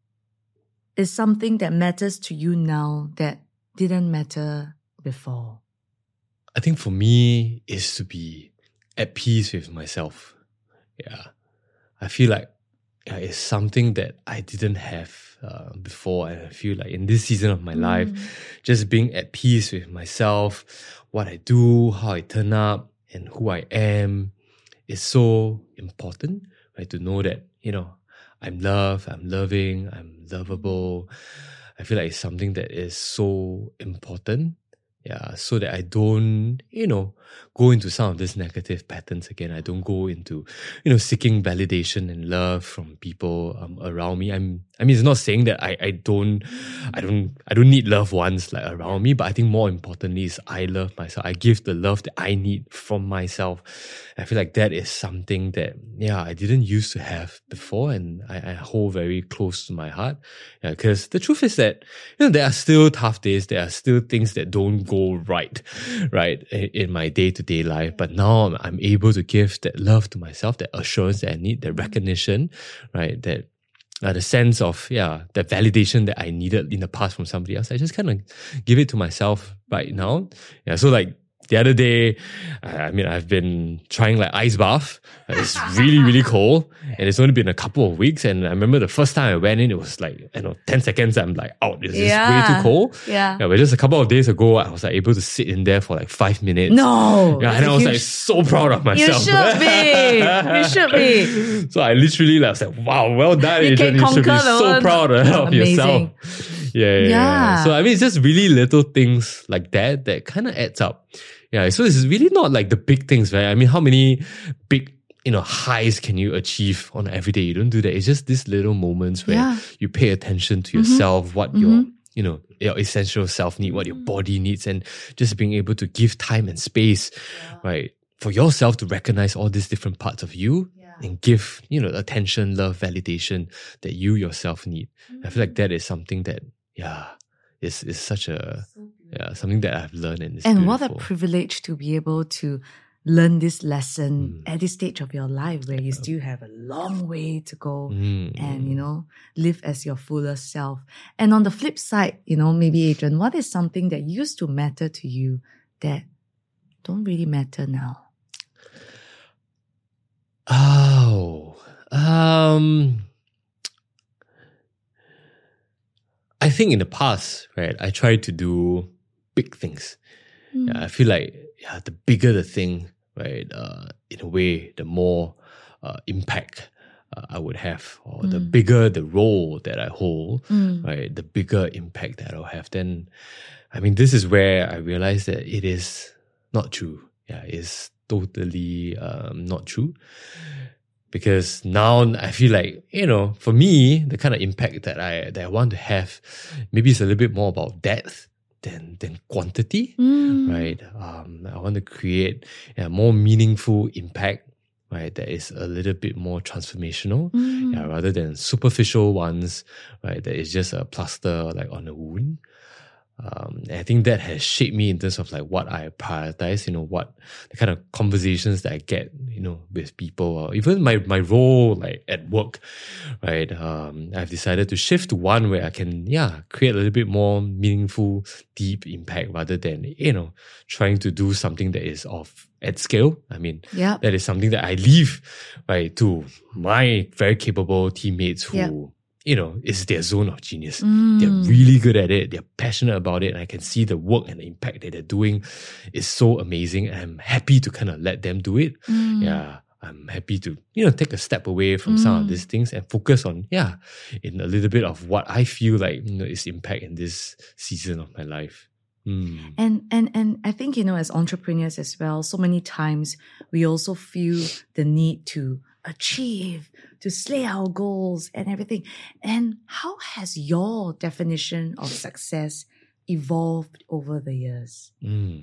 is something that matters to you now that didn't matter before? I think for me is to be at peace with myself. Yeah. I feel like it's something that I didn't have before. And I feel like in this season of my life, just being at peace with myself, what I do, how I turn up, and who I am is so important, right? To know that, I'm loved, I'm loving, I'm lovable. I feel like it's something that is so important. Yeah, so that I don't, go into some of these negative patterns again. I don't go into, seeking validation and love from people around me. I mean, it's not saying that I don't need loved ones like around me, but I think more importantly is I love myself. I give the love that I need from myself. I feel like that is something that, I didn't used to have before, and I hold very close to my heart. Yeah, because the truth is that, there are still tough days. There are still things that don't go right, in my day-to-day life. But now I'm able to give that love to myself, that assurance that I need, that recognition, right? That the sense of, that validation that I needed in the past from somebody else. I just kind of give it to myself right now. Yeah, so like the other day, I've been trying like ice bath. It's really, really cold, and it's only been a couple of weeks. And I remember the first time I went in, it was like, 10 seconds, I'm like, out. It's way too cold. Yeah. But just a couple of days ago, I was like able to sit in there for like 5 minutes. No. Yeah, and I was like so proud of myself. You should be. So I literally was like, wow, well done, Adrian. You should be so proud of yourself. Yeah. So it's just really little things like that kind of adds up. Yeah, so it's really not like the big things, right? How many big, highs can you achieve on an everyday? You don't do that. It's just these little moments where you pay attention to yourself, what your, your essential self need, what your body needs, and just being able to give time and space, right? For yourself to recognize all these different parts of you and give, attention, love, validation that you yourself need. I feel like that is something that, is such a... something that I've learned, and beautiful. What a privilege to be able to learn this lesson at this stage of your life, where you still have a long way to go and, live as your fullest self. And on the flip side, maybe Adrian, what is something that used to matter to you that don't really matter now? I think in the past, right, I tried to do big things. I feel like the bigger the thing, right, in a way, the more impact I would have, or the bigger the role that I hold, right, the bigger impact that I'll have. Then, this is where I realized that it is not true. Yeah, it's totally not true. Because now I feel like, for me, the kind of impact that I want to have, maybe it's a little bit more about depth than quantity, right? I want to create a more meaningful impact, right? That is a little bit more transformational, rather than superficial ones, right? That is just a plaster like on a wound. I think that has shaped me in terms of like what I prioritize, what the kind of conversations that I get, with people, or even my role like at work, right? I've decided to shift to one where I can, create a little bit more meaningful, deep impact rather than, trying to do something that is at scale. That is something that I leave, right, to my very capable teammates who, it's their zone of genius. They're really good at it. They're passionate about it. And I can see the work and the impact that they're doing is so amazing. And I'm happy to kind of let them do it. Yeah. I'm happy to, take a step away from some of these things and focus on, in a little bit of what I feel like, is impact in this season of my life. And I think, as entrepreneurs as well, so many times we also feel the need to achieve, to slay our goals and everything. And how has your definition of success evolved over the years?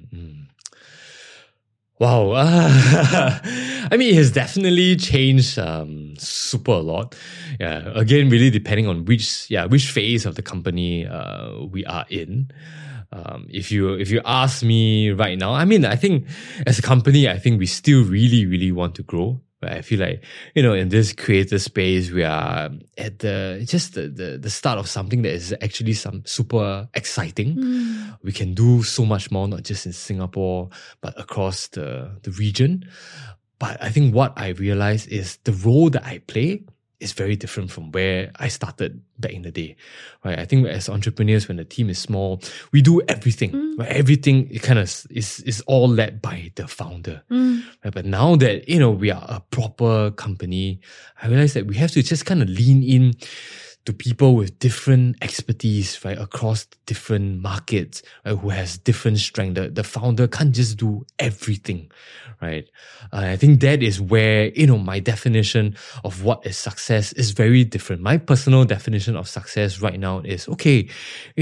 Wow. It has definitely changed super a lot. Yeah. Again, really depending on which phase of the company we are in. If you ask me right now, I think as a company, I think we still really, really want to grow. But I feel like, in this creator space, we are at the start of something that is actually some super exciting. We can do so much more, not just in Singapore, but across the region. But I think what I realized is the role that I play is very different from where I started back in the day, right? I think as entrepreneurs, when the team is small, we do everything, right? Everything it kind of is all led by the founder, right? But now that, we are a proper company, I realize that we have to just kind of lean in to people with different expertise, right, across different markets, right, who has different strength. The founder can't just do everything, right? I think that is where, my definition of what is success is very different. My personal definition of success right now is, okay,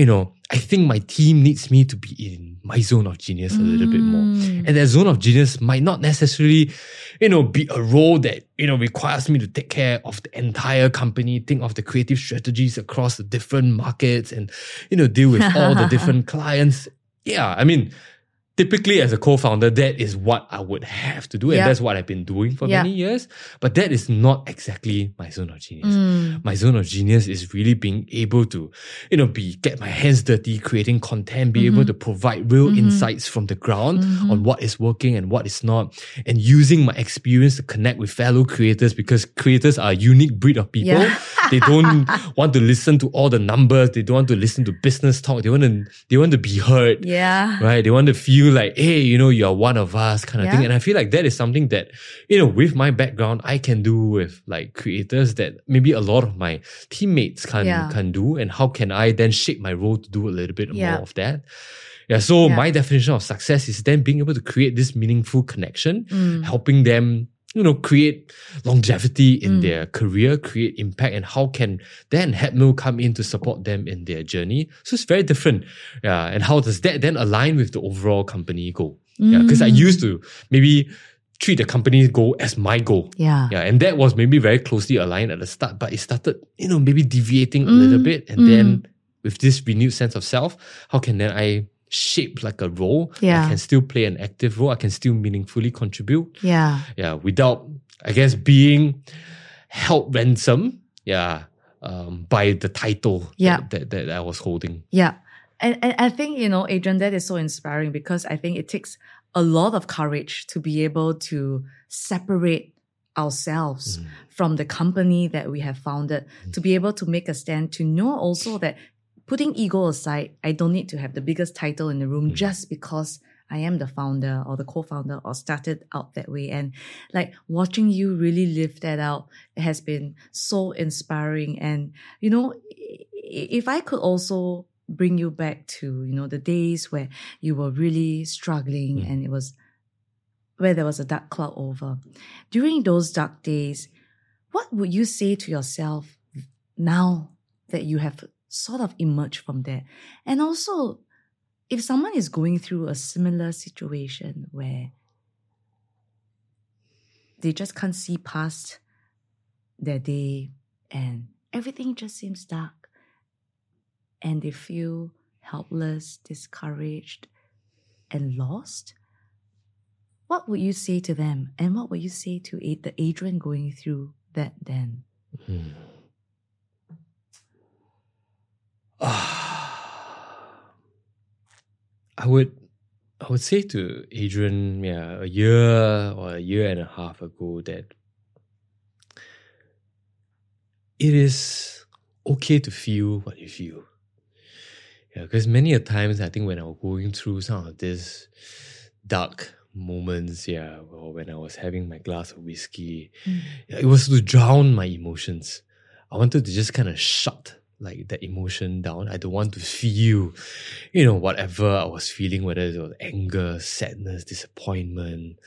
I think my team needs me to be in my zone of genius a little bit more. And that zone of genius might not necessarily, be a role that, requires me to take care of the entire company, think of the creative strategies across the different markets and, deal with all the different clients. Yeah, I mean, typically as a co-founder, that is what I would have to do. And that's what I've been doing for many years. But that is not exactly my zone of genius. My zone of genius is really being able to, get my hands dirty, creating content, be able to provide real insights from the ground on what is working and what is not, and using my experience to connect with fellow creators, because creators are a unique breed of people. They don't want to listen to all the numbers. They don't want to listen to business talk. They want to be heard. Right? They want to feel like, hey, you're one of us kind of thing. And I feel like that is something that, with my background, I can do with like creators that maybe a lot of my teammates can do. And how can I then shape my role to do a little bit more of that? So my definition of success is then being able to create this meaningful connection, helping them create longevity in their career, create impact, and how can then Hatmill come in to support them in their journey. So it's very different. And how does that then align with the overall company goal? Because I used to maybe treat the company's goal as my goal. And that was maybe very closely aligned at the start, but it started, maybe deviating a little bit. And then with this renewed sense of self, how can then I shape like a role? I can still play an active role. I can still meaningfully contribute. Without, I guess, being held ransom. By the title that I was holding. And I think, Adrian, that is so inspiring, because I think it takes a lot of courage to be able to separate ourselves from the company that we have founded, to be able to make a stand, to know also that putting ego aside, I don't need to have the biggest title in the room just because I am the founder or the co-founder or started out that way. And like watching you really live that out has been so inspiring. And, if I could also bring you back to, the days where you were really struggling and it was where there was a dark cloud over. During those dark days, what would you say to yourself now that you have sort of emerged from there? And also, if someone is going through a similar situation where they just can't see past their day and everything just seems dark and they feel helpless, discouraged, and lost, what would you say to them? And what would you say to the Adrian going through that then? I would say to Adrian, a year or a year and a half ago, that it is okay to feel what you feel. Because many a times, I think when I was going through some of these dark moments, or when I was having my glass of whiskey, it was to drown my emotions. I wanted to just kind of shut like that emotion down. I don't want to feel, whatever I was feeling, whether it was anger, sadness, disappointment.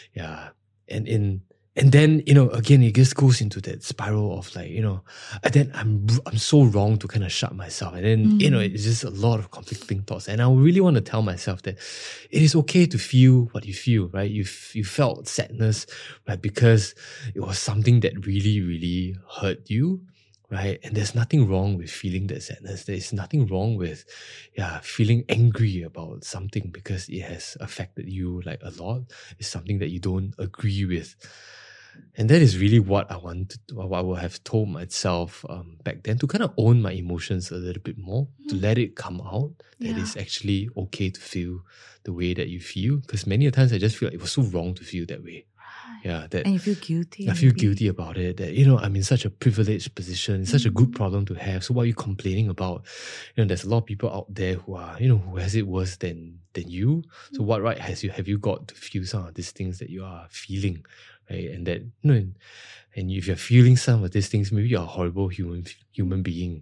And then, again, it just goes into that spiral of like, then I'm so wrong to kind of shut myself. And then, it's just a lot of conflicting thoughts. And I really want to tell myself that it is okay to feel what you feel, right? You felt sadness, right? Because it was something that really, really hurt you. Right? And there's nothing wrong with feeling that sadness. There's nothing wrong with feeling angry about something because it has affected you like a lot. It's something that you don't agree with. And that is really what I would have told myself back then, to kind of own my emotions a little bit more, to let it come out, that it's actually okay to feel the way that you feel. Because many times I just feel like it was so wrong to feel that way. Yeah, that And you feel guilty. I feel maybe. guilty about it. That I'm in such a privileged position. It's such a good problem to have. So what are you complaining about? There's a lot of people out there who are who has it worse than you. So what right have you got to feel some of these things that you are feeling, right? And that and if you're feeling some of these things, maybe you're a horrible human being.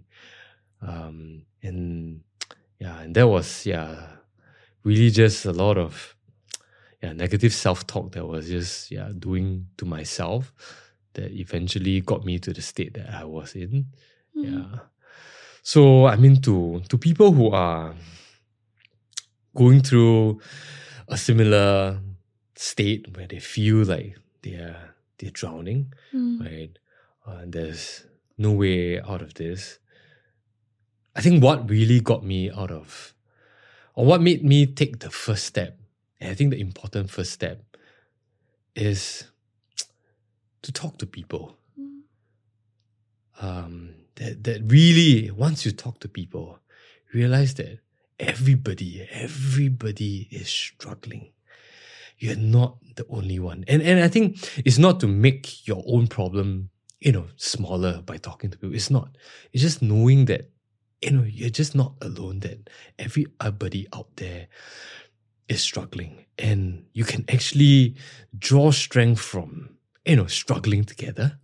And that was really just a lot of negative self-talk that was just doing to myself that eventually got me to the state that I was in. So I mean, to people who are going through a similar state where they feel like they're drowning, right? And there's no way out of this. I think what really got me out of, or what made me take the first step, and I think the important first step is to talk to people. That really, once you talk to people, realize that everybody is struggling. You're not the only one. And I think it's not to make your own problem, smaller by talking to people. It's not. It's just knowing that, you're just not alone, that everybody out there is struggling. And you can actually draw strength from, struggling together.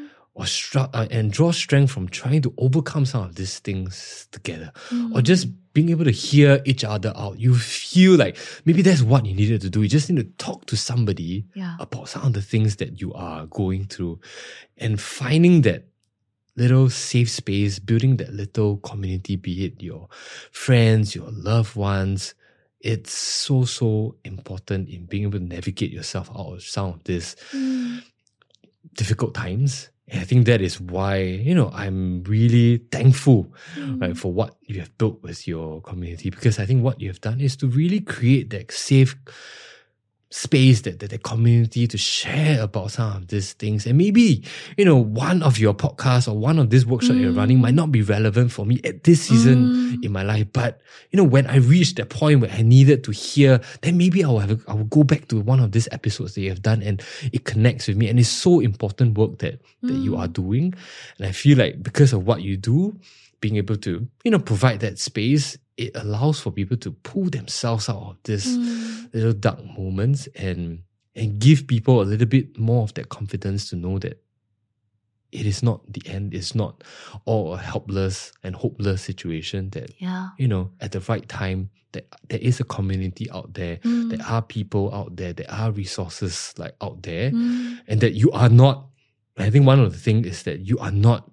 And draw strength from trying to overcome some of these things together. Or just being able to hear each other out. You feel like maybe that's what you needed to do. You just need to talk to somebody about some of the things that you are going through. And finding that little safe space, building that little community, be it your friends, your loved ones. It's so important in being able to navigate yourself out of some of these difficult times. And I think that is why, I'm really thankful, right, for what you have built with your community, because I think what you have done is to really create that safe space, that community to share about some of these things. And maybe, one of your podcasts or one of this workshop you're running might not be relevant for me at this season in my life. But, when I reached that point where I needed to hear, then maybe I will go back to one of these episodes that you have done and it connects with me. And it's so important work that you are doing. And I feel like because of what you do, being able to, provide that space, it allows for people to pull themselves out of this little dark moments and give people a little bit more of that confidence to know that it is not the end. It's not all a helpless and hopeless situation. That, at the right time, that there is a community out there. There are people out there. There are resources out there. And that you are not, I think one of the things is that you're not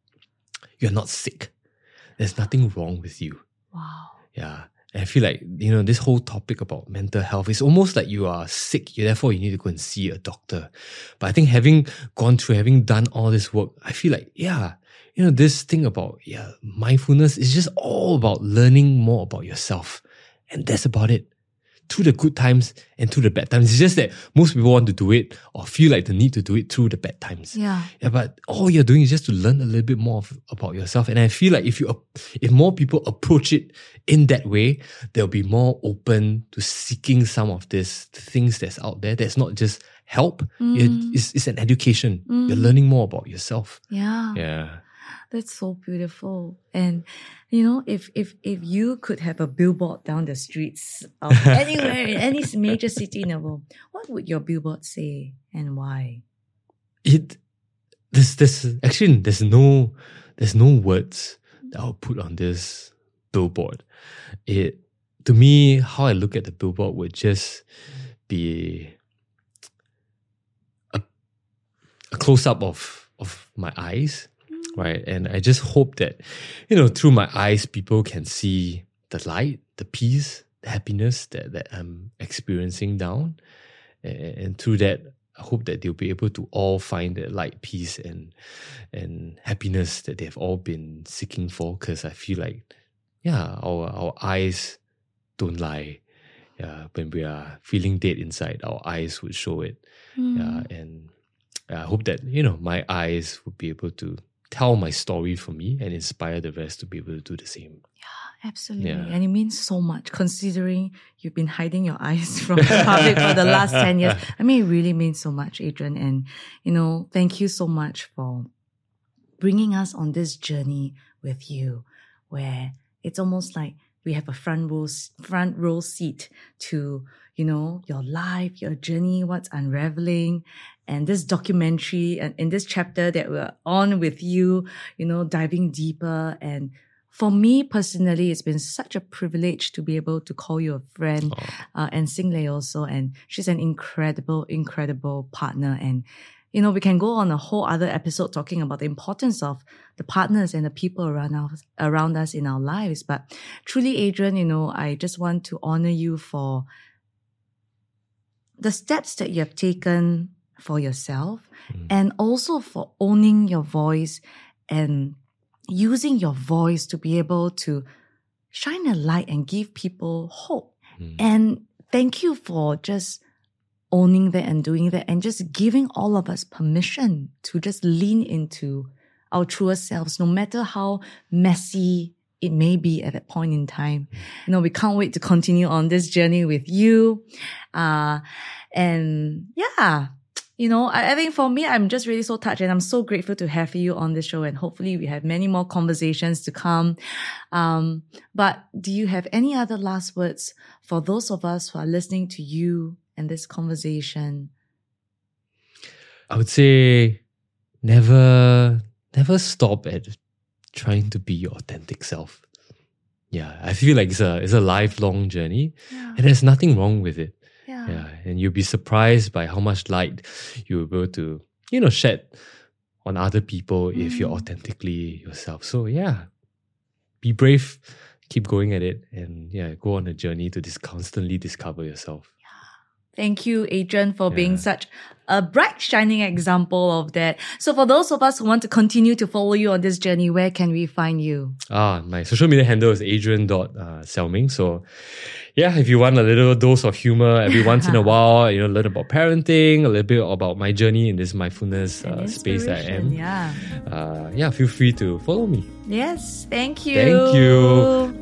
sick. There's nothing wrong with you. Wow. Yeah. And I feel like, this whole topic about mental health is almost like you are sick. Therefore, you need to go and see a doctor. But I think having done all this work, I feel like, this thing about, mindfulness is just all about learning more about yourself. And that's about it. Through the good times and through the bad times. It's just that most people want to do it or feel like the need to do it through the bad times. Yeah. But all you're doing is just to learn a little bit more about yourself. And I feel like if more people approach it in that way, they'll be more open to seeking some of these things that's out there. That's not just help. It's an education. You're learning more about yourself. Yeah. Yeah. That's so beautiful. And, if you could have a billboard down the streets of anywhere, in any major city in the world, what would your billboard say and why? There's no words that I'll put on this billboard. To me, how I look at the billboard would just be a close-up of my eyes. Right. And I just hope that, through my eyes, people can see the light, the peace, the happiness that I'm experiencing down. And through that, I hope that they'll be able to all find that light, peace and happiness that they've all been seeking for. Because I feel like, our eyes don't lie. Yeah, when we are feeling dead inside, our eyes would show it. Yeah, and I hope that, my eyes would be able to tell my story for me and inspire the rest to be able to do the same. Absolutely. Yeah. And it means so much considering you've been hiding your eyes from the public for the last 10 years. I mean, it really means so much, Adrian. And, thank you so much for bringing us on this journey with you, where it's almost like we have a front row seat to, your life, your journey, what's unraveling, and this documentary and in this chapter that we're on with you, diving deeper. And for me personally, it's been such a privilege to be able to call you a friend, and Xing-Lei also. And she's an incredible, incredible partner. And, we can go on a whole other episode talking about the importance of the partners and the people around us in our lives. But truly, Adrian, I just want to honor you for the steps that you have taken for yourself, and also for owning your voice and using your voice to be able to shine a light and give people hope. And thank you for just owning that and doing that and just giving all of us permission to just lean into our truest selves, no matter how messy it may be at that point in time. We can't wait to continue on this journey with you. And yeah, I think for me, I'm just really so touched and I'm so grateful to have you on the show, and hopefully we have many more conversations to come. But do you have any other last words for those of us who are listening to you and this conversation? I would say never stop at trying to be your authentic self. Yeah, I feel like it's a lifelong journey, and there's nothing wrong with it. Yeah, and you'll be surprised by how much light you're able to, shed on other people if you're authentically yourself. So yeah, be brave, keep going at it, and go on a journey to constantly discover yourself. Thank you, Adrian, for being such a bright, shining example of that. So for those of us who want to continue to follow you on this journey, where can we find you? My social media handle is adrian.xiaoming. So if you want a little dose of humor every once in a while, learn about parenting, a little bit about my journey in this mindfulness space that I am. Feel free to follow me. Yes, thank you. Thank you.